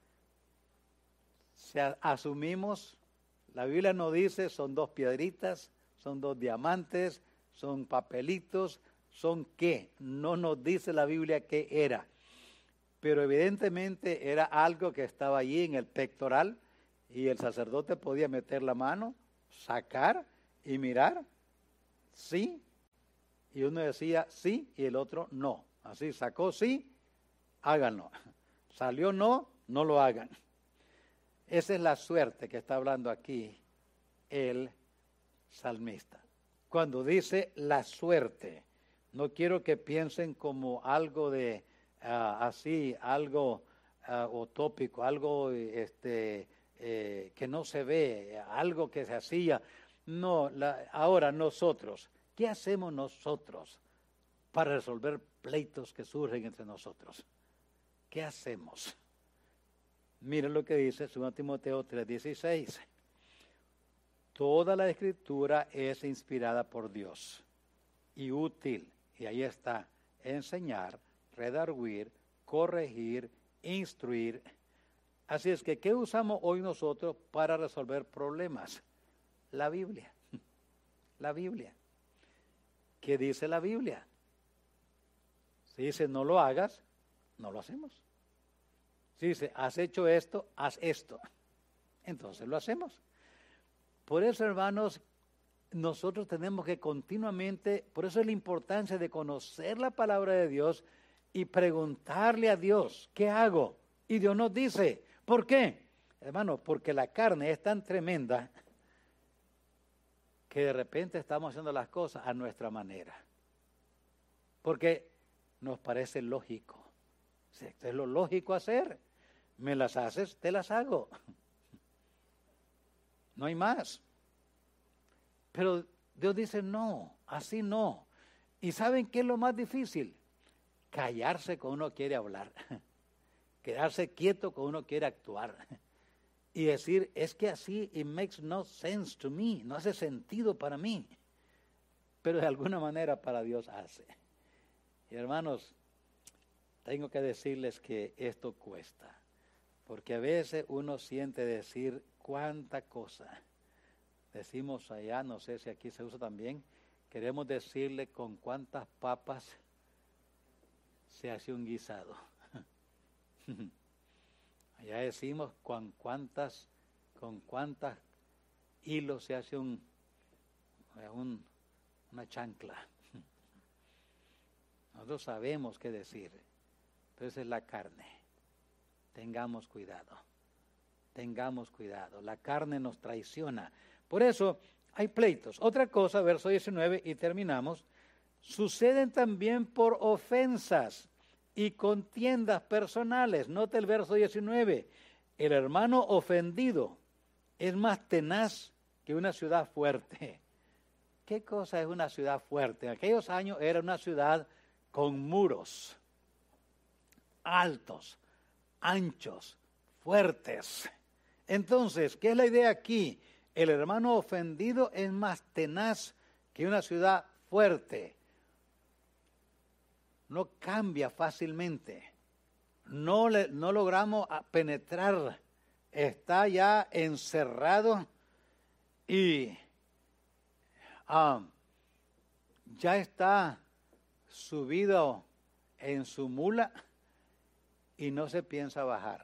[SPEAKER 1] Si asumimos, la Biblia no dice son dos piedritas, son dos diamantes, son papelitos, son qué. No nos dice la Biblia qué era. Pero evidentemente era algo que estaba allí en el pectoral y el sacerdote podía meter la mano, sacar y mirar, sí, y uno decía sí y el otro no. Así sacó sí, háganlo. Salió no, no lo hagan. Esa es la suerte que está hablando aquí el salmista. Cuando dice la suerte, no quiero que piensen como algo de uh, así, algo uh, utópico, algo este, eh, que no se ve, algo que se hacía. No, la, ahora nosotros, ¿qué hacemos nosotros para resolver pleitos que surgen entre nosotros? ¿Qué hacemos? Miren lo que dice segundo Timoteo tres dieciséis. Toda la escritura es inspirada por Dios y útil, y ahí está, enseñar, redarguir, corregir, instruir. Así es que, ¿qué usamos hoy nosotros para resolver problemas? La Biblia. La Biblia. ¿Qué dice la Biblia? Si dice no lo hagas, no lo hacemos. Si dice has hecho esto, haz esto. Entonces lo hacemos. Por eso, hermanos, nosotros tenemos que continuamente, por eso es la importancia de conocer la palabra de Dios y preguntarle a Dios, ¿qué hago? Y Dios nos dice, ¿por qué? Hermano, porque la carne es tan tremenda que de repente estamos haciendo las cosas a nuestra manera. Porque nos parece lógico. Si esto es lo lógico hacer, me las haces, te las hago. No hay más. Pero Dios dice, no, así no. ¿Y saben qué es lo más difícil? Callarse cuando uno quiere hablar. Quedarse quieto cuando uno quiere actuar. Y decir, es que así, it makes no sense to me. No hace sentido para mí. Pero de alguna manera para Dios hace. Y hermanos, tengo que decirles que esto cuesta. Porque a veces uno siente decir cuánta cosa. Decimos allá, no sé si aquí se usa también, queremos decirle con cuántas papas se hace un guisado. Allá decimos con cuántas, con cuántas hilos se hace un, un, una chancla. Nosotros sabemos qué decir, pero esa es la carne. Tengamos cuidado, tengamos cuidado. La carne nos traiciona. Por eso hay pleitos. Otra cosa, verso diecinueve, y terminamos. Suceden también por ofensas y contiendas personales. Note el verso diecinueve. El hermano ofendido es más tenaz que una ciudad fuerte. ¿Qué cosa es una ciudad fuerte? En aquellos años era una ciudad con muros altos, anchos, fuertes. Entonces, ¿qué es la idea aquí? El hermano ofendido es más tenaz que una ciudad fuerte. No cambia fácilmente. No, le, no logramos penetrar. Está ya encerrado y um, ya está subido en su mula y no se piensa bajar.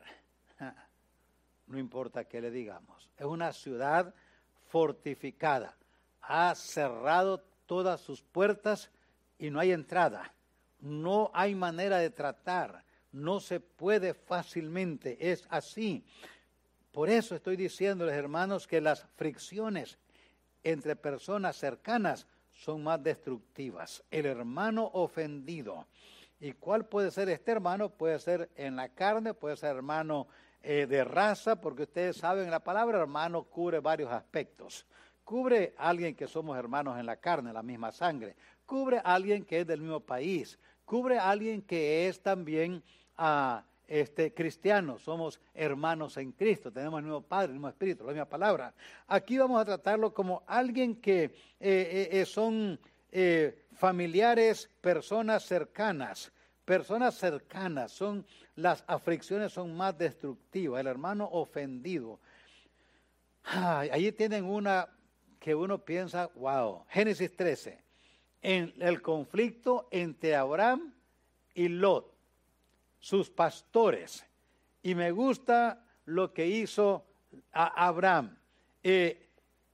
[SPEAKER 1] No importa qué le digamos. Es una ciudad fortificada. Ha cerrado todas sus puertas y no hay entrada. No hay manera de tratar. No se puede fácilmente. Es así. Por eso estoy diciéndoles, hermanos, que las fricciones entre personas cercanas son más destructivas. El hermano ofendido. ¿Y cuál puede ser este hermano? Puede ser en la carne, puede ser hermano eh, de raza, porque ustedes saben, la palabra hermano cubre varios aspectos. Cubre a alguien que somos hermanos en la carne, la misma sangre. Cubre a alguien que es del mismo país. Cubre a alguien que es también uh, este, cristiano. Somos hermanos en Cristo. Tenemos el mismo Padre, el mismo Espíritu, la misma palabra. Aquí vamos a tratarlo como alguien que eh, eh, son eh, familiares, personas cercanas. Personas cercanas. Son, las aflicciones son más destructivas. El hermano ofendido. Ay, allí tienen una que uno piensa, wow. Génesis trece. En el conflicto entre Abraham y Lot, sus pastores. Y me gusta lo que hizo a Abraham. Eh,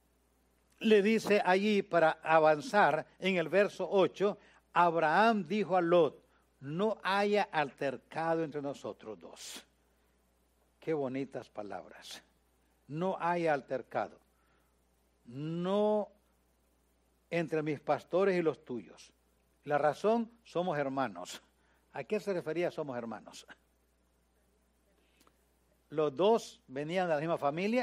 [SPEAKER 1] le dice allí para avanzar en el verso ocho, Abraham dijo a Lot, no haya altercado entre nosotros dos. Qué bonitas palabras. No haya altercado. No entre mis pastores y los tuyos. La razón, somos hermanos. ¿A qué se refería somos hermanos? Los dos venían de la misma familia,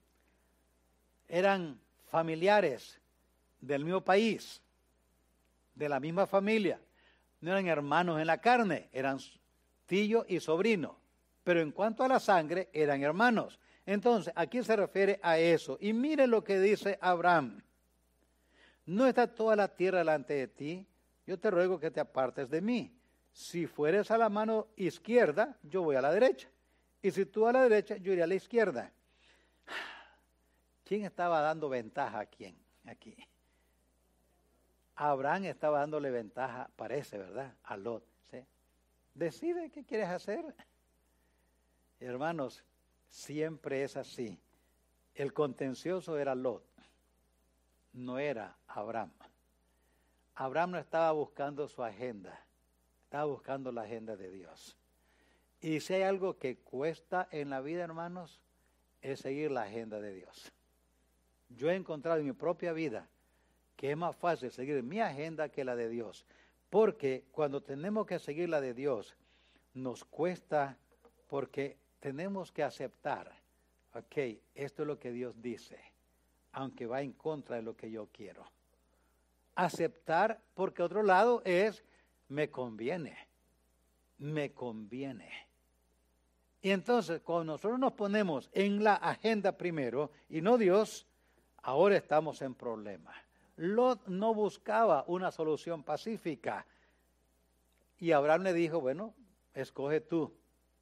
[SPEAKER 1] eran familiares del mismo país, de la misma familia. No eran hermanos en la carne, eran tío y sobrino. Pero en cuanto a la sangre, eran hermanos. Entonces, aquí se refiere a eso. Y mire lo que dice Abraham. ¿No está toda la tierra delante de ti? Yo te ruego que te apartes de mí. Si fueres a la mano izquierda, yo voy a la derecha. Y si tú a la derecha, yo iré a la izquierda. ¿Quién estaba dando ventaja a quién? Aquí. Abraham estaba dándole ventaja, parece, ¿verdad? A Lot. ¿Sí? Decide qué quieres hacer. Hermanos, siempre es así. El contencioso era Lot. No era Abraham. Abraham no estaba buscando su agenda, estaba buscando la agenda de Dios. Y si hay algo que cuesta en la vida, hermanos, es seguir la agenda de Dios. Yo he encontrado en mi propia vida que es más fácil seguir mi agenda que la de Dios. Porque cuando tenemos que seguir la de Dios, nos cuesta porque tenemos que aceptar, ok, esto es lo que Dios dice, aunque va en contra de lo que yo quiero. Aceptar, porque otro lado es, me conviene, me conviene. Y entonces, cuando nosotros nos ponemos en la agenda primero, y no Dios, ahora estamos en problemas. Lot no buscaba una solución pacífica. Y Abraham le dijo, bueno, escoge tú.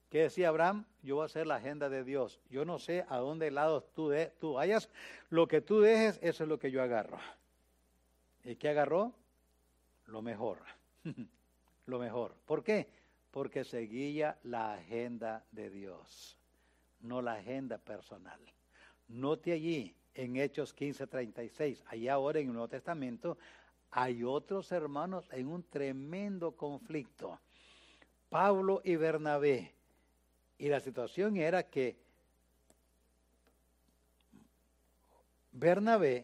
[SPEAKER 1] ¿Qué decía Abraham? Yo voy a hacer la agenda de Dios. Yo no sé a dónde lado tú, de, tú vayas. Lo que tú dejes, eso es lo que yo agarro. ¿Y qué agarró? Lo mejor. Lo mejor. ¿Por qué? Porque seguía la agenda de Dios, no la agenda personal. Note allí en Hechos quince treinta y seis, allá ahora en el Nuevo Testamento, hay otros hermanos en un tremendo conflicto. Pablo y Bernabé. Y la situación era que Bernabé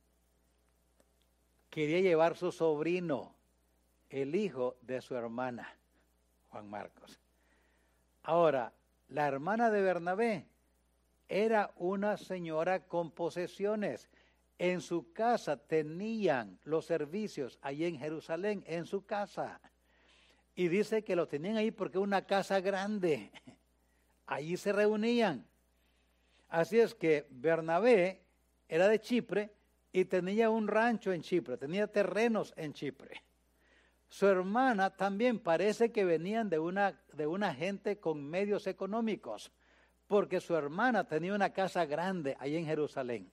[SPEAKER 1] quería llevar su sobrino, el hijo de su hermana, Juan Marcos. Ahora, la hermana de Bernabé era una señora con posesiones. En su casa tenían los servicios, allí en Jerusalén, en su casa. Y dice que lo tenían ahí porque es una casa grande. Allí se reunían. Así es que Bernabé era de Chipre y tenía un rancho en Chipre, tenía terrenos en Chipre. Su hermana también parece que venían de una, de una gente con medios económicos, porque su hermana tenía una casa grande ahí en Jerusalén.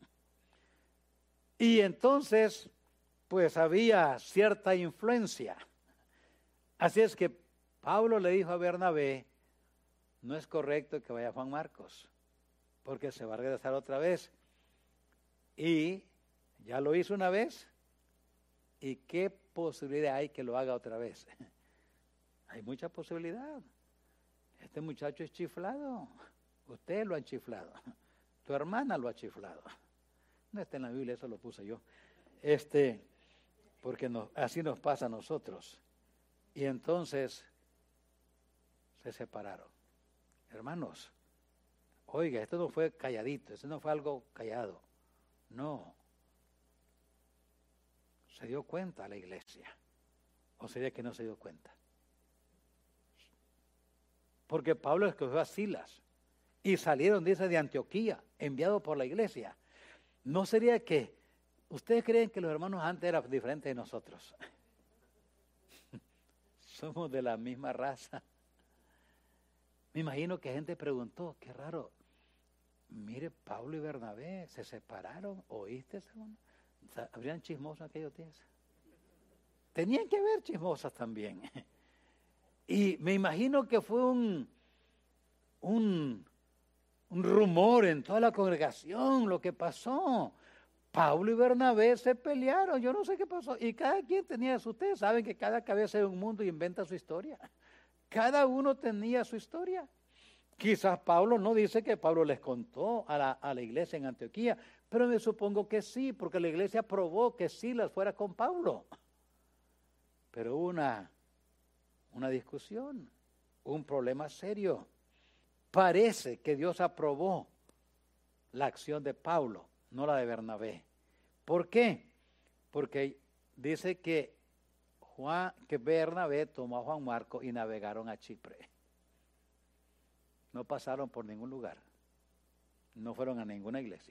[SPEAKER 1] Y entonces, pues había cierta influencia. Así es que Pablo le dijo a Bernabé, no es correcto que vaya Juan Marcos, porque se va a regresar otra vez. Y ya lo hizo una vez, ¿y qué posibilidad hay que lo haga otra vez? Hay mucha posibilidad. Este muchacho es chiflado, usted lo ha chiflado, tu hermana lo ha chiflado. No está en la Biblia, eso lo puse yo. Este, porque no, así nos pasa a nosotros. Y entonces se separaron. Hermanos, oiga, esto no fue calladito, esto no fue algo callado. No. Se dio cuenta la iglesia. ¿O sería que no se dio cuenta? Porque Pablo escogió a Silas y salieron, dice, de Antioquía, enviados por la iglesia. ¿No sería que ustedes creen que los hermanos antes eran diferentes de nosotros? Somos de la misma raza. Me imagino que gente preguntó, qué raro, mire, Pablo y Bernabé se separaron, ¿oíste, hermano? ¿Habrían chismosos aquellos días? Tenían que haber chismosas también. Y me imagino que fue un, un, un rumor en toda la congregación lo que pasó. Pablo y Bernabé se pelearon, yo no sé qué pasó. Y cada quien tenía su, ustedes saben que cada cabeza es un mundo y inventa su historia. Cada uno tenía su historia. Quizás Pablo no dice que Pablo les contó a la, a la iglesia en Antioquía, pero me supongo que sí, porque la iglesia aprobó que Silas fuera con Pablo. Pero hubo una, una discusión, un problema serio. Parece que Dios aprobó la acción de Pablo, no la de Bernabé. ¿Por qué? Porque dice que Juan, que Bernabé tomó a Juan Marcos y navegaron a Chipre. No pasaron por ningún lugar. No fueron a ninguna iglesia.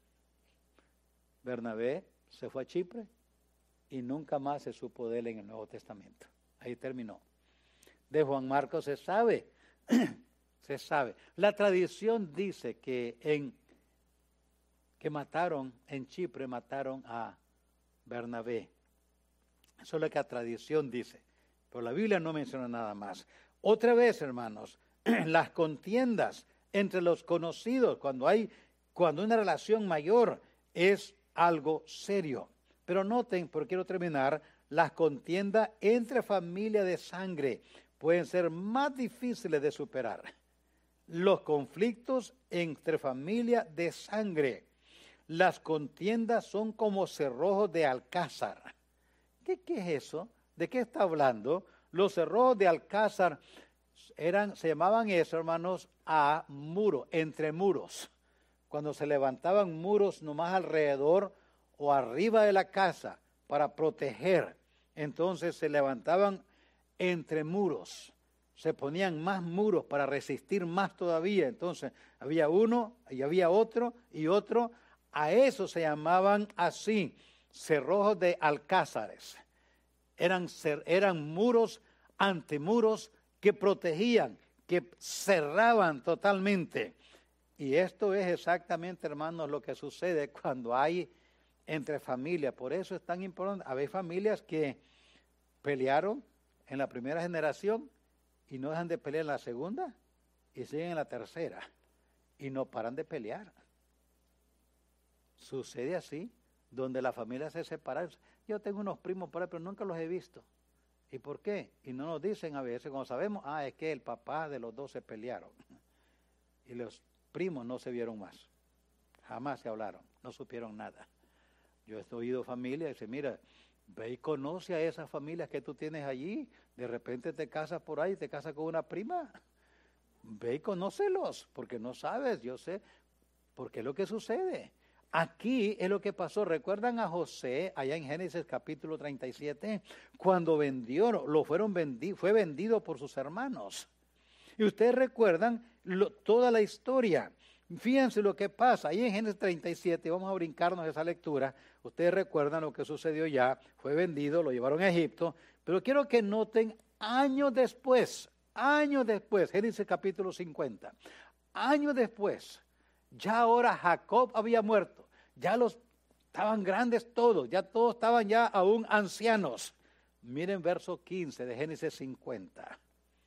[SPEAKER 1] Bernabé se fue a Chipre y nunca más se supo de él en el Nuevo Testamento. Ahí terminó. De Juan Marcos se sabe, se sabe. La tradición dice que en que mataron en Chipre, mataron a Bernabé. Eso es lo que la tradición dice, pero la Biblia no menciona nada más. Otra vez, hermanos, las contiendas entre los conocidos, cuando hay, cuando una relación mayor es algo serio. Pero noten, porque quiero terminar, las contiendas entre familias de sangre pueden ser más difíciles de superar. Los conflictos entre familias de sangre, las contiendas son como cerrojos de alcázar. ¿Qué, qué es eso? ¿De qué está hablando? Los cerrojos de alcázar eran, se llamaban eso, hermanos, a muro, entre muros. Cuando se levantaban muros nomás alrededor o arriba de la casa para proteger, entonces se levantaban entre muros. Se ponían más muros para resistir más todavía. Entonces había uno y había otro y otro. A eso se llamaban así, cerrojos de alcázares. Eran, eran muros, antemuros que protegían, que cerraban totalmente. Y esto es exactamente, hermanos, lo que sucede cuando hay entre familias. Por eso es tan importante. Hay familias que pelearon en la primera generación y no dejan de pelear en la segunda y siguen en la tercera y no paran de pelear. Sucede así, donde la familia se separa. Yo tengo unos primos por ahí, pero nunca los he visto. ¿Y por qué? Y no nos dicen a veces, cuando sabemos, ah, es que el papá de los dos se pelearon. Y los primos no se vieron más. Jamás se hablaron, no supieron nada. Yo he oído familias y dice, mira, ve y conoce a esas familias que tú tienes allí. De repente te casas por ahí, te casas con una prima. Ve y conócelos, porque no sabes, yo sé, porque es lo que sucede. Aquí es lo que pasó. ¿Recuerdan a José allá en Génesis capítulo treinta y siete? Cuando vendió, lo fueron vendido, fue vendido por sus hermanos. Y ustedes recuerdan lo, toda la historia. Fíjense lo que pasa. Ahí en Génesis treinta y siete, vamos a brincarnos esa lectura. Ustedes recuerdan lo que sucedió ya. Fue vendido, lo llevaron a Egipto. Pero quiero que noten años después, años después, Génesis capítulo cincuenta. Años después, ya ahora Jacob había muerto. Ya los estaban grandes todos, ya todos estaban ya aún ancianos. Miren verso quince de Génesis cincuenta.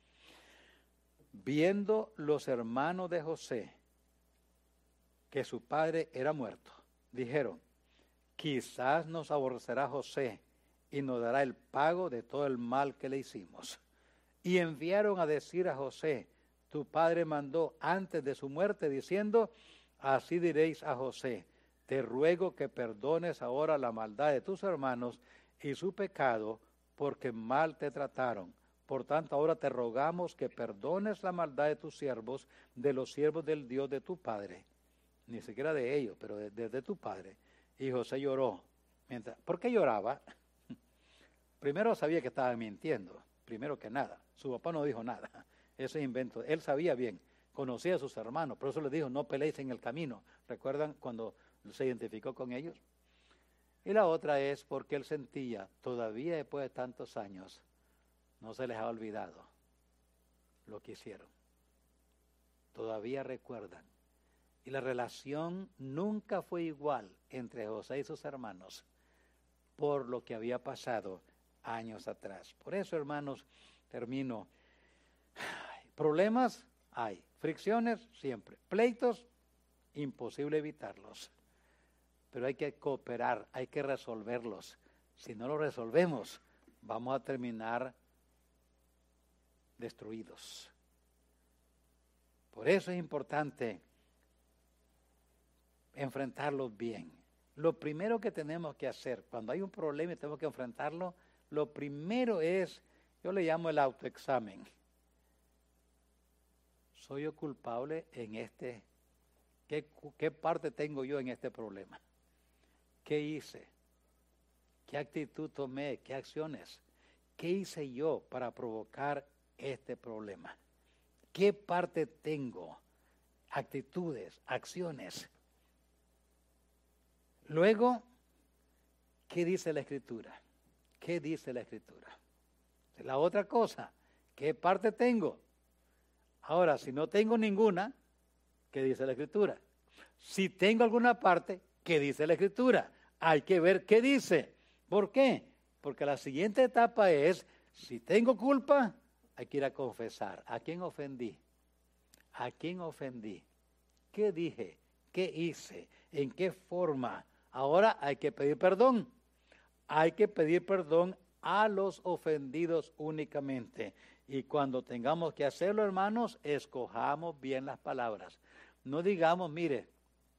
[SPEAKER 1] Viendo los hermanos de José que su padre era muerto, dijeron, quizás nos aborrecerá José y nos dará el pago de todo el mal que le hicimos. Y enviaron a decir a José, tu padre mandó antes de su muerte diciendo, así diréis a José, te ruego que perdones ahora la maldad de tus hermanos y su pecado, porque mal te trataron. Por tanto, ahora te rogamos que perdones la maldad de tus siervos, de los siervos del Dios de tu padre. Ni siquiera de ellos, pero de, de, de tu padre. Y José lloró. Mientras, ¿por qué lloraba? Primero sabía que estaba mintiendo, primero que nada. Su papá no dijo nada. Ese invento, él sabía bien, conocía a sus hermanos, por eso les dijo, no peleéis en el camino. ¿Recuerdan cuando se identificó con ellos? Y la otra es porque él sentía, todavía después de tantos años, no se les ha olvidado lo que hicieron. Todavía recuerdan. Y la relación nunca fue igual entre José y sus hermanos por lo que había pasado años atrás. Por eso, hermanos, termino. Problemas hay, fricciones siempre, pleitos, imposible evitarlos. Pero hay que cooperar, hay que resolverlos. Si no lo resolvemos, vamos a terminar destruidos. Por eso es importante enfrentarlos bien. Lo primero que tenemos que hacer, cuando hay un problema y tenemos que enfrentarlo, lo primero es, yo le llamo el autoexamen. ¿Soy yo culpable en este? ¿Qué, qué parte tengo yo en este problema? ¿Qué hice? ¿Qué actitud tomé? ¿Qué acciones? ¿Qué hice yo para provocar este problema? ¿Qué parte tengo? Actitudes, acciones. Luego, ¿qué dice la Escritura? ¿Qué dice la Escritura? La otra cosa, ¿qué parte tengo? Ahora, si no tengo ninguna, ¿qué dice la Escritura? Si tengo alguna parte, ¿qué dice la Escritura? Hay que ver qué dice. ¿Por qué? Porque la siguiente etapa es, si tengo culpa, hay que ir a confesar. ¿A quién ofendí? ¿A quién ofendí? ¿Qué dije? ¿Qué hice? ¿En qué forma? Ahora hay que pedir perdón. Hay que pedir perdón a los ofendidos únicamente. Y cuando tengamos que hacerlo, hermanos, escojamos bien las palabras. No digamos, mire,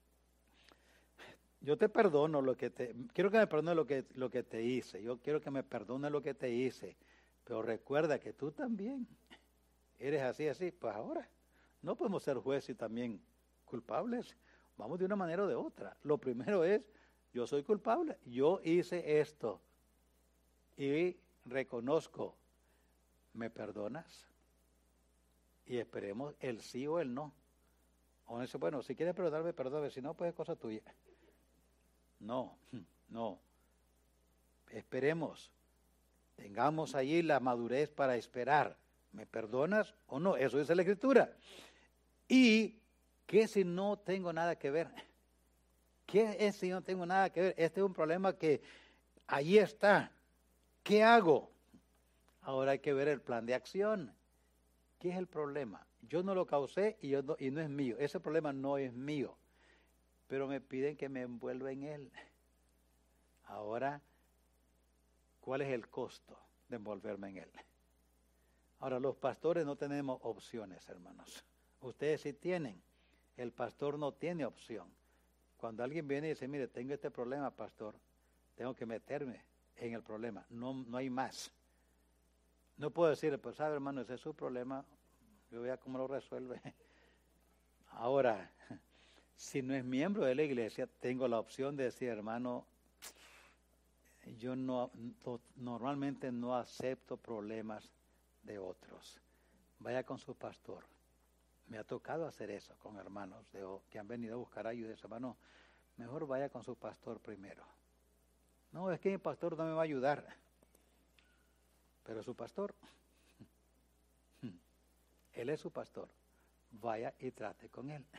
[SPEAKER 1] yo te perdono lo que te, quiero que me perdone lo que, lo que te hice. Yo quiero que me perdone lo que te hice. Pero recuerda que tú también eres así, así. Pues ahora no podemos ser jueces y también culpables. Vamos de una manera o de otra. Lo primero es, yo soy culpable. Yo hice esto. Y reconozco, ¿me perdonas? Y esperemos el sí o el no. O eso, bueno, si quieres perdonarme, perdóname. Si no, pues es cosa tuya. No, no. Esperemos. Tengamos allí la madurez para esperar. ¿Me perdonas o no? Eso dice la Escritura. ¿Y qué si no tengo nada que ver? ¿Qué es si no tengo nada que ver? Este es un problema que allí está. ¿Qué hago? Ahora hay que ver el plan de acción. ¿Qué es el problema? Yo no lo causé y, yo no, y no es mío. Ese problema no es mío. Pero me piden que me envuelva en él. Ahora, ¿cuál es el costo de envolverme en él? Ahora, los pastores no tenemos opciones, hermanos. Ustedes sí tienen. El pastor no tiene opción. Cuando alguien viene y dice, mire, tengo este problema, pastor, tengo que meterme en el problema. No, no hay más. No puedo decirle, pues sabe, hermano, ese es su problema, yo vea cómo lo resuelve. Ahora, si no es miembro de la iglesia, tengo la opción de decir, hermano, yo no, no normalmente no acepto problemas de otros. Vaya con su pastor. Me ha tocado hacer eso con hermanos de, que han venido a buscar ayuda. Hermano, mejor vaya con su pastor primero. No, es que mi pastor no me va a ayudar. Pero su pastor, él es su pastor. Vaya y trate con él.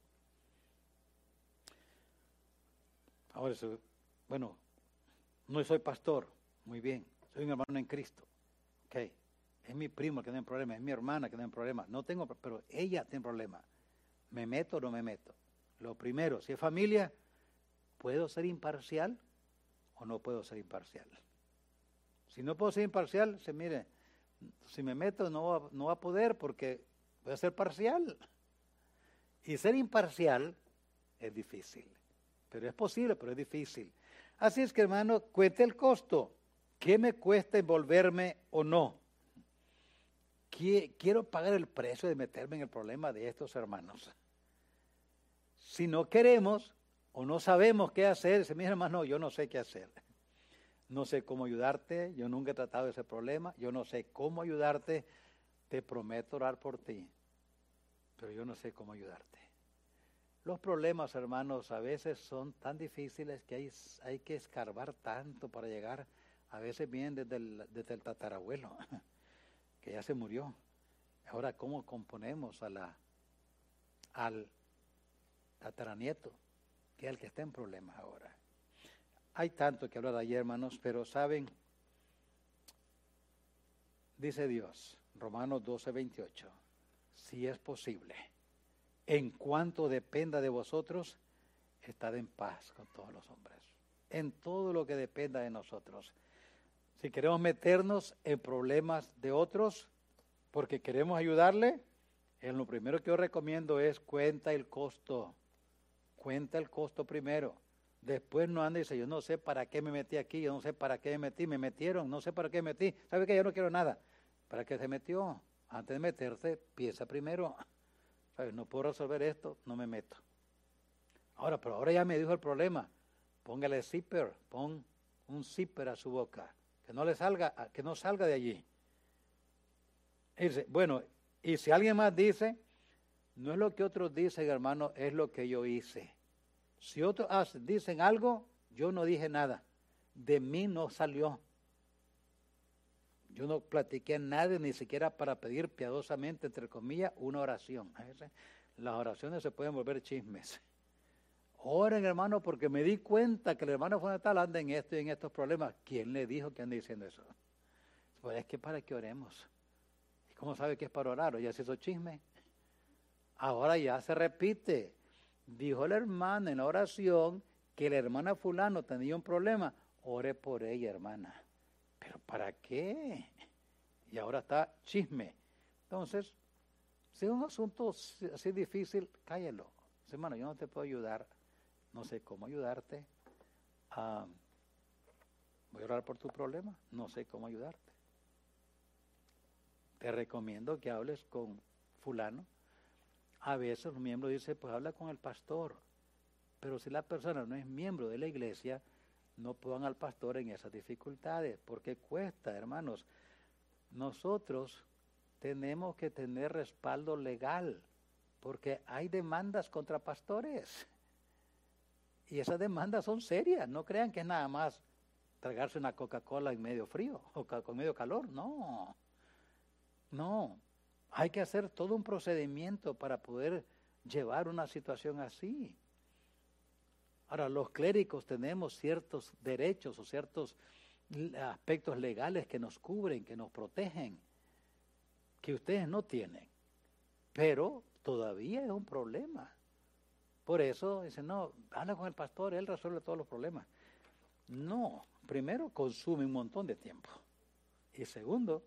[SPEAKER 1] Ahora, bueno, no soy pastor. Muy bien, soy un hermano en Cristo. Ok. Es mi primo que tiene problema, es mi hermana que tiene problema. No tengo, pero ella tiene problema. ¿Me meto o no me meto? Lo primero, si es familia, ¿puedo ser imparcial o no puedo ser imparcial? Si no puedo ser imparcial, se mire, si me meto no va, no va a poder porque voy a ser parcial. Y ser imparcial es difícil. Pero es posible, pero es difícil. Así es que, hermano, cuente el costo. ¿Qué me cuesta envolverme o no? Quiero pagar el precio de meterme en el problema de estos hermanos. Si no queremos o no sabemos qué hacer, dice, mira hermano, yo no sé qué hacer. No sé cómo ayudarte, yo nunca he tratado ese problema, yo no sé cómo ayudarte, te prometo orar por ti, pero yo no sé cómo ayudarte. Los problemas, hermanos, a veces son tan difíciles que hay, hay que escarbar tanto para llegar, a veces vienen desde el, desde el tatarabuelo, que ya se murió. Ahora, ¿cómo componemos a la, al tataranieto, que es el que está en problemas ahora? Hay tanto que hablar de ayer, hermanos, pero saben, dice Dios, Romanos doce, veintiocho, si es posible, en cuanto dependa de vosotros, estad en paz con todos los hombres. En todo lo que dependa de nosotros. Si queremos meternos en problemas de otros, porque queremos ayudarle, en lo primero que yo recomiendo es cuenta el costo. Cuenta el costo primero. Después no anda y dice, yo no sé para qué me metí aquí, yo no sé para qué me metí, me metieron, no sé para qué me metí. ¿Sabe qué? Yo no quiero nada. ¿Para qué se metió? Antes de meterse, piensa primero. ¿Sabes? No puedo resolver esto, no me meto. Ahora, pero ahora ya me dijo el problema. Póngale zipper, pon un zipper a su boca. Que no le salga, que no salga de allí. Y dice, bueno, y si alguien más dice, no es lo que otros dicen, hermano, es lo que yo hice. Si otros hacen, dicen algo, yo no dije nada. De mí no salió. Yo no platiqué a nadie, ni siquiera para pedir piadosamente, entre comillas, una oración. Las oraciones se pueden volver chismes. Oren, hermano, porque me di cuenta que el hermano fundamental anda en esto y en estos problemas. ¿Quién le dijo que anda diciendo eso? Pues es que para que oremos. ¿Y cómo sabe que es para orar? ¿O ya se hizo chisme? Ahora ya se repite. Dijo el hermano en la oración que la hermana fulano tenía un problema. Ore por ella, hermana. ¿Pero para qué? Y ahora está chisme. Entonces, si es un asunto así difícil, cállalo. Hermano, yo no te puedo ayudar. No sé cómo ayudarte. Uh, voy a orar por tu problema. No sé cómo ayudarte. Te recomiendo que hables con fulano. A veces los miembros dicen, pues habla con el pastor. Pero si la persona no es miembro de la iglesia, no pongan al pastor en esas dificultades. Porque cuesta, hermanos. Nosotros tenemos que tener respaldo legal. Porque hay demandas contra pastores. Y esas demandas son serias. No crean que es nada más tragarse una Coca-Cola en medio frío o con medio calor. No. No, hay que hacer todo un procedimiento para poder llevar una situación así. Ahora, los clérigos tenemos ciertos derechos o ciertos aspectos legales que nos cubren, que nos protegen, que ustedes no tienen, pero todavía es un problema. Por eso dicen, no, habla con el pastor, él resuelve todos los problemas. No, primero consume un montón de tiempo y segundo,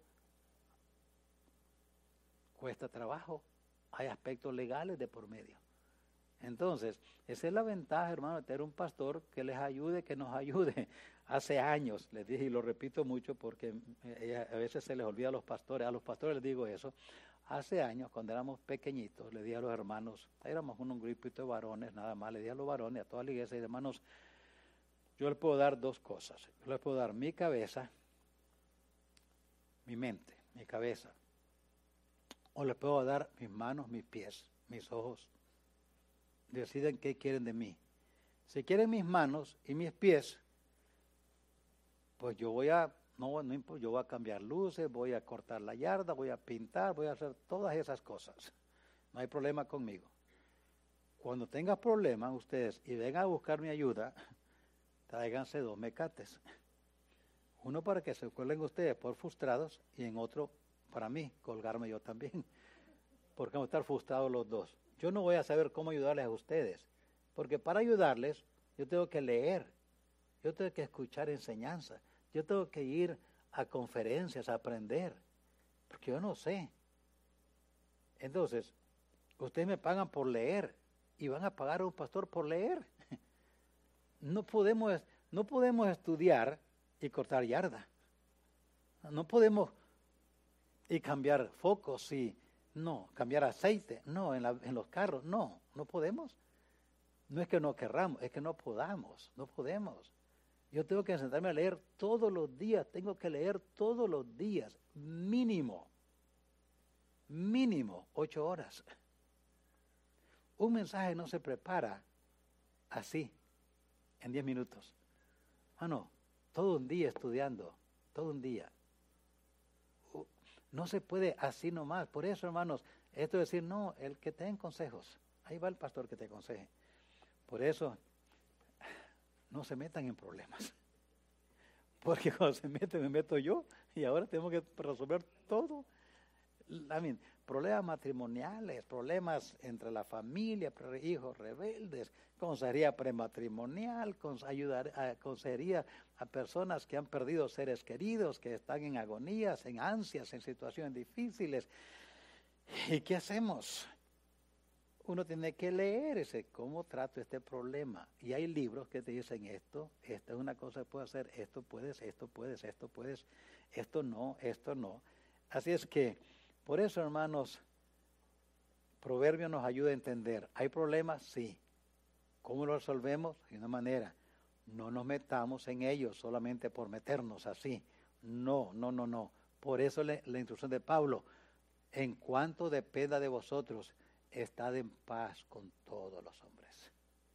[SPEAKER 1] cuesta trabajo, hay aspectos legales de por medio. Entonces, esa es la ventaja, hermano, de tener un pastor que les ayude, que nos ayude. Hace años, les dije, y lo repito mucho porque a veces se les olvida a los pastores, a los pastores les digo eso. Hace años, cuando éramos pequeñitos, le dije a los hermanos, éramos un, un grupito de varones, nada más, le dije a los varones, a toda la iglesia, y hermanos, yo les puedo dar dos cosas. Yo les puedo dar mi cabeza, mi mente, mi cabeza, o les puedo dar mis manos, mis pies, mis ojos. Deciden qué quieren de mí. Si quieren mis manos y mis pies, pues yo voy a, no, no importa, yo voy a cambiar luces, voy a cortar la yarda, voy a pintar, voy a hacer todas esas cosas. No hay problema conmigo. Cuando tengan problemas ustedes y vengan a buscar mi ayuda, tráiganse dos mecates. Uno para que se cuelguen ustedes por frustrados y en otro para mí, colgarme yo también. Porque vamos a estar frustrados los dos. Yo no voy a saber cómo ayudarles a ustedes, porque para ayudarles yo tengo que leer, yo tengo que escuchar enseñanza, yo tengo que ir a conferencias a aprender, porque yo no sé. Entonces, ustedes me pagan por leer y van a pagar a un pastor por leer. No podemos, no podemos estudiar y cortar yarda. No podemos y cambiar focos y no, cambiar aceite, no, en, la, en los carros, no, no podemos. No es que no querramos, es que no podamos, no podemos. Yo tengo que sentarme a leer todos los días, tengo que leer todos los días, mínimo, mínimo ocho horas. Un mensaje no se prepara así, en diez minutos. Ah, no, todo un día estudiando, todo un día. No se puede así nomás. Por eso, hermanos, esto de decir, no, el que te den consejos. Ahí va el pastor que te aconseje. Por eso, no se metan en problemas. Porque cuando se mete, me meto yo y ahora tengo que resolver todo. I mean, problemas matrimoniales, problemas entre la familia, hijos rebeldes, consejería prematrimonial, ayudar a, consejería a personas que han perdido seres queridos, que están en agonías, en ansias, en situaciones difíciles. ¿Y qué hacemos? Uno tiene que leer ese, cómo trato este problema. Y hay libros que te dicen esto, esta es una cosa que puedes hacer, esto puedes, esto puedes, esto puedes, esto no, esto no. Así es que, por eso, hermanos, Proverbio nos ayuda a entender. ¿Hay problemas? Sí. ¿Cómo lo resolvemos? De una manera. No nos metamos en ellos solamente por meternos así. No, no, no, no. Por eso le, la instrucción de Pablo, en cuanto dependa de vosotros, estad en paz con todos los hombres.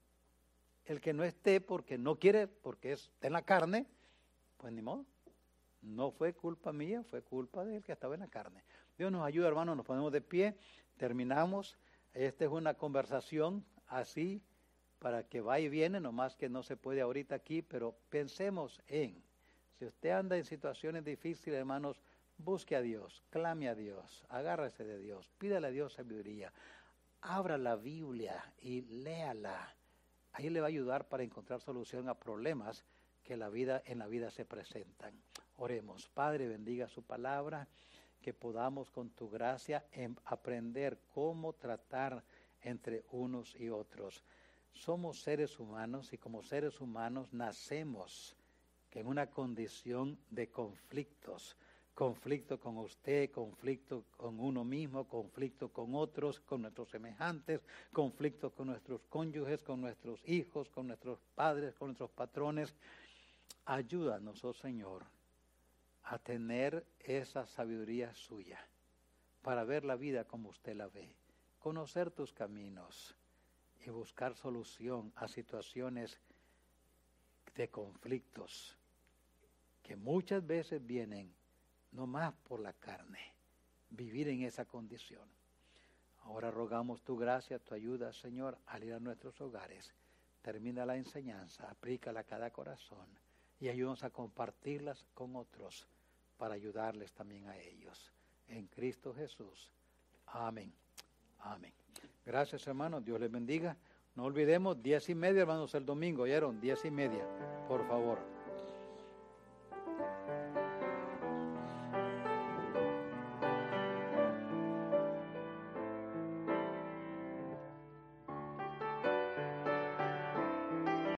[SPEAKER 1] El que no esté porque no quiere, porque está en la carne, pues ni modo. No fue culpa mía, fue culpa del que estaba en la carne. Dios nos ayuda, hermanos, nos ponemos de pie, terminamos. Esta es una conversación así para que vaya y viene, nomás que no se puede ahorita aquí, pero pensemos en, si usted anda en situaciones difíciles, hermanos, busque a Dios, clame a Dios, agárrese de Dios, pídale a Dios sabiduría, abra la Biblia y léala. Ahí le va a ayudar para encontrar solución a problemas que la vida, en la vida se presentan. Oremos. Padre, bendiga su palabra, que podamos con tu gracia en aprender cómo tratar entre unos y otros. Somos seres humanos y como seres humanos nacemos en una condición de conflictos. Conflicto con usted, conflicto con uno mismo, conflicto con otros, con nuestros semejantes, conflicto con nuestros cónyuges, con nuestros hijos, con nuestros padres, con nuestros patrones. Ayúdanos, oh Señor, a tener esa sabiduría suya para ver la vida como usted la ve, conocer tus caminos y buscar solución a situaciones de conflictos que muchas veces vienen no más por la carne, vivir en esa condición. Ahora rogamos tu gracia, tu ayuda, Señor, al ir a nuestros hogares. Termina la enseñanza, aplícala a cada corazón y ayúdanos a compartirlas con otros para ayudarles también a ellos. En Cristo Jesús. Amén. Amén. Gracias, hermanos. Dios les bendiga. No olvidemos, diez y media, hermanos, el domingo. ¿Oyeron? Diez y media, por favor.